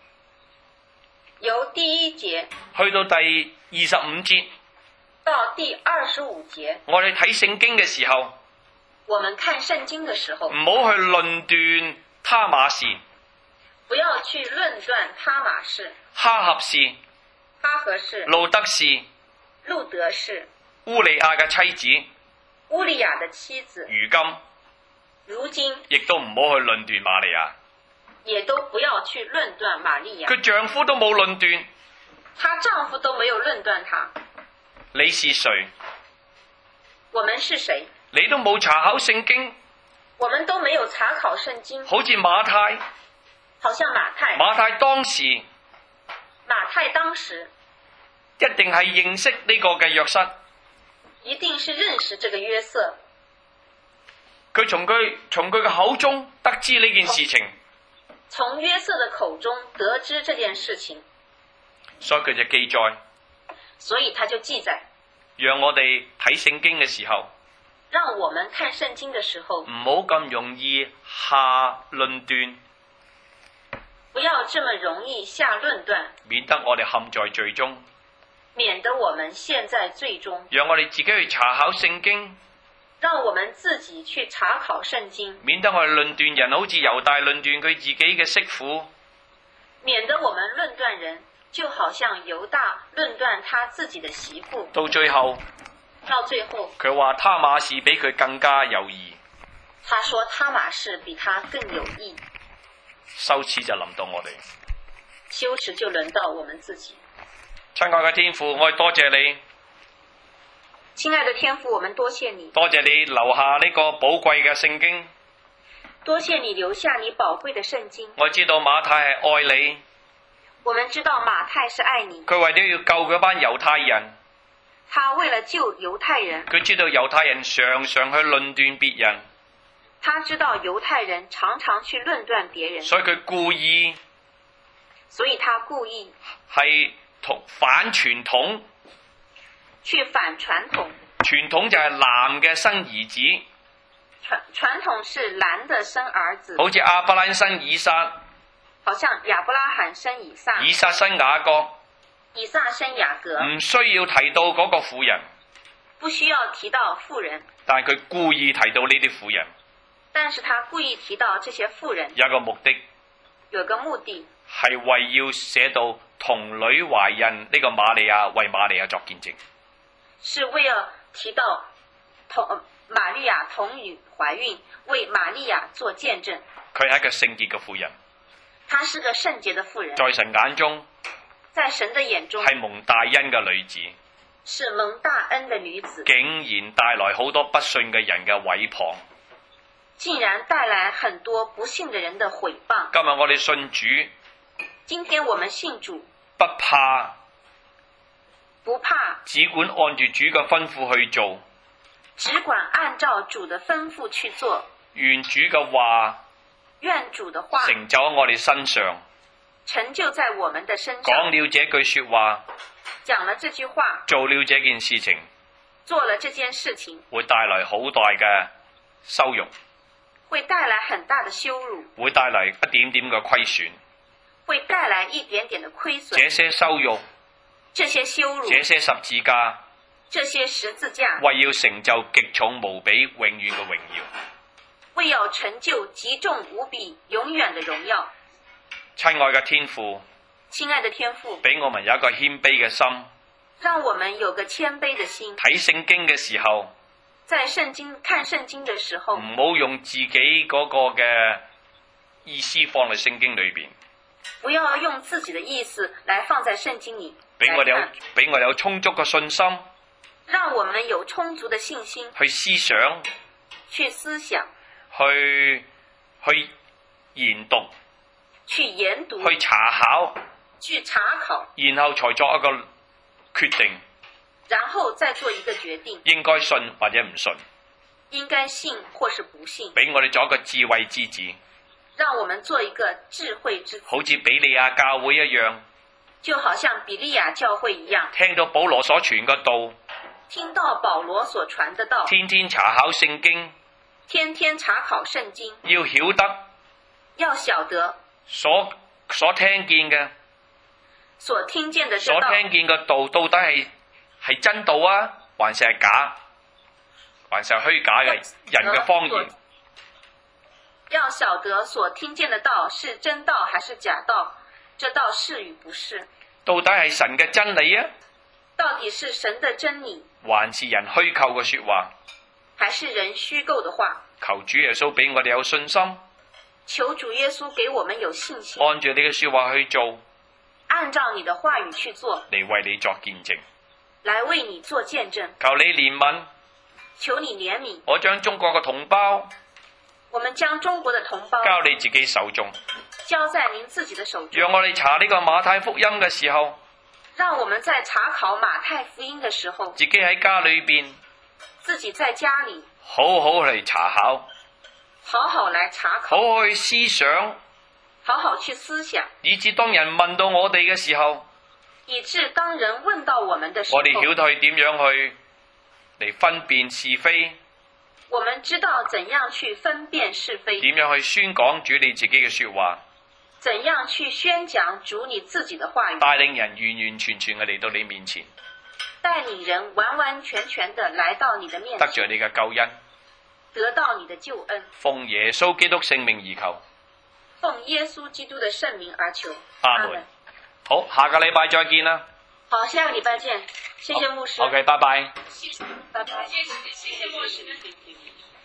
由第一節去到第25節， 到第25節， 我哋睇聖經嘅時候， 我們看聖經的時候， 唔好去論斷他瑪氏、 不要去論斷他瑪氏、 哈合氏、 哈何氏、 路德氏、 路德氏、 烏利亞嘅妻子、 烏利亞的妻子， 如今如今亦都唔好去論斷瑪利亞。 也都不要去論斷瑪利亞， 佢丈夫都冇論斷， 她丈夫都沒有論斷她。 你是誰？ 我們是誰？ 你都冇查考聖經， 我們都沒有查考聖經， 好似馬太。 好像馬太當時一定係認識呢個嘅約瑟， 一定是認識這個約瑟。 佢從佢嘅口中得知呢件事情， 從約瑟的口中得知這件事情， 所以佢就記載， 所以他就記載， 讓我哋睇聖經嘅時候， 讓我們看聖經的時候， 唔好咁容易下論斷， 不要這麼容易下論斷， 免得我哋陷在罪中， 免得我們陷在罪中。 讓我哋自己去查考聖經， 讓我們自己去查考聖經， 免得我哋論斷人好似猶大論斷佢自己嘅媳婦， 免得我們論斷人就好像猶大論斷他自己的媳婦。 到最後佢話他瑪是比佢更加有義， 他說他瑪是比他更有義。 羞恥就臨到我哋， 羞恥就輪到我們自己。 親愛嘅天父，我哋多謝你， 親愛的天父，我們多謝你， 多謝你留下呢個寶貴嘅聖經， 多謝你留下你寶貴的聖經。 我知道馬太係愛你， 我們知道馬太是愛你， 佢為咗要救嗰班猶太人， 他為了救猶太人， 佢知道猶太人常常去論斷別人， 他知道猶太人常常去論斷別人， 所以佢故意係反傳統， 去反傳統。 傳統就係男嘅生兒子， 傳統是男的生兒子， 好似亞伯蘭生以撒， 好像亞伯拉罕生以撒， 以撒生雅各， 以撒生雅各， 唔需要提到嗰個婦人， 不需要提到婦人， 但係佢故意提到呢啲婦人， 但是他故意提到這些婦人， 有一個目的， 有個目的係為要寫到童女懷孕呢個瑪利亞為瑪利亞作見證， 是為了提到瑪利亞童女懷孕為瑪利亞做見證。 佢係一個聖潔嘅婦人， 她是個聖潔的婦人， 在神眼中， 在神的眼中係蒙大恩嘅女子， 是蒙大恩的女子， 竟然帶來好多不信嘅人嘅毀謗， 竟然帶來很多不信的人的毀謗。 今日我哋信主， 今天我們信主， 不怕，只管按住主嘅吩咐去做， 只管按照主的吩咐去做， 願主嘅話成就喺我哋身上， 成就在我們的身上。 講了這句說話， 講了這句話， 做了這件事情， 做了這件事情， 會帶來好大嘅羞辱， 會帶來很大的羞辱， 會帶來一點點嘅虧損， 會帶來一點點的虧損。 這些羞辱， 這些羞辱， 這些十字架， 這些十字架， 為要成就極重無比永遠嘅榮耀， 為要成就極重無比永遠的榮耀。 親愛嘅天父， 親愛的天父， 俾我們有一個謙卑嘅心， 讓我們有個謙卑的心。 睇聖經嘅時候， 在看聖經的時候， 唔好用自己嗰個嘅意思放喺聖經裏邊， 不要用自己的意思來放在聖經裏。 俾我哋有充足嘅信心， 讓我們有充足的信心去思想，去研讀，去查考，然後才作一個決定， 然後再做一個決定， 應該信或者唔信， 應該信或是不信， 俾我哋做一個智慧之子， 讓我們做一個智慧之子， 好似比利亞教會一樣， 就好像比利亞教會一樣， 聽到保羅所傳嘅道， 聽到保羅所傳的道， 天天查考聖經， 天天查考聖經， 要曉得所聽見嘅， 所聽見的道到底係真道啊，還是係假，還是係虛假嘅人嘅謊言？ 要曉得所聽見的道是真道還是假道，這道是與不是？ 到底係神嘅真理啊？ 到底是神的真理， 還是人虛構嘅說話？ 還是人虛構的話。 求主耶穌俾我哋有信心， 求主耶穌給我們有信心， 按住你嘅說話去做， 按照你的話語去做， 嚟為你作見證。 來為你做見證。 求你憐憫， 求你憐憫。 我將中國嘅同胞我們將中國的同胞交你自己手中， 交在您自己的手中。 讓我哋查呢個馬太福音嘅時候， 讓我們在查考馬太福音的時候， 自己喺家裏邊自己在家裏好好嚟查考， 好好來查考， 好好去思想， 好好去思想， 以至當人問到我哋嘅時候， 以致當人問到我們的時候， 我哋曉得去點樣去嚟分辨是非， 我們知道怎樣去分辨是非， 點樣去宣講主你自己嘅說話， 怎樣去宣講主你自己的話語， 帶領人完完全全嘅嚟到你面前， 帶領人完完全全的來到你的面前， 得着你嘅救恩， 得到你的救恩， 奉耶穌基督聖名而求， 奉耶穌基督的聖名而求。 阿門。好，下個禮拜再見啦。 好，下個禮拜見。謝謝牧師。 OK，拜拜。 拜拜。 謝謝牧師。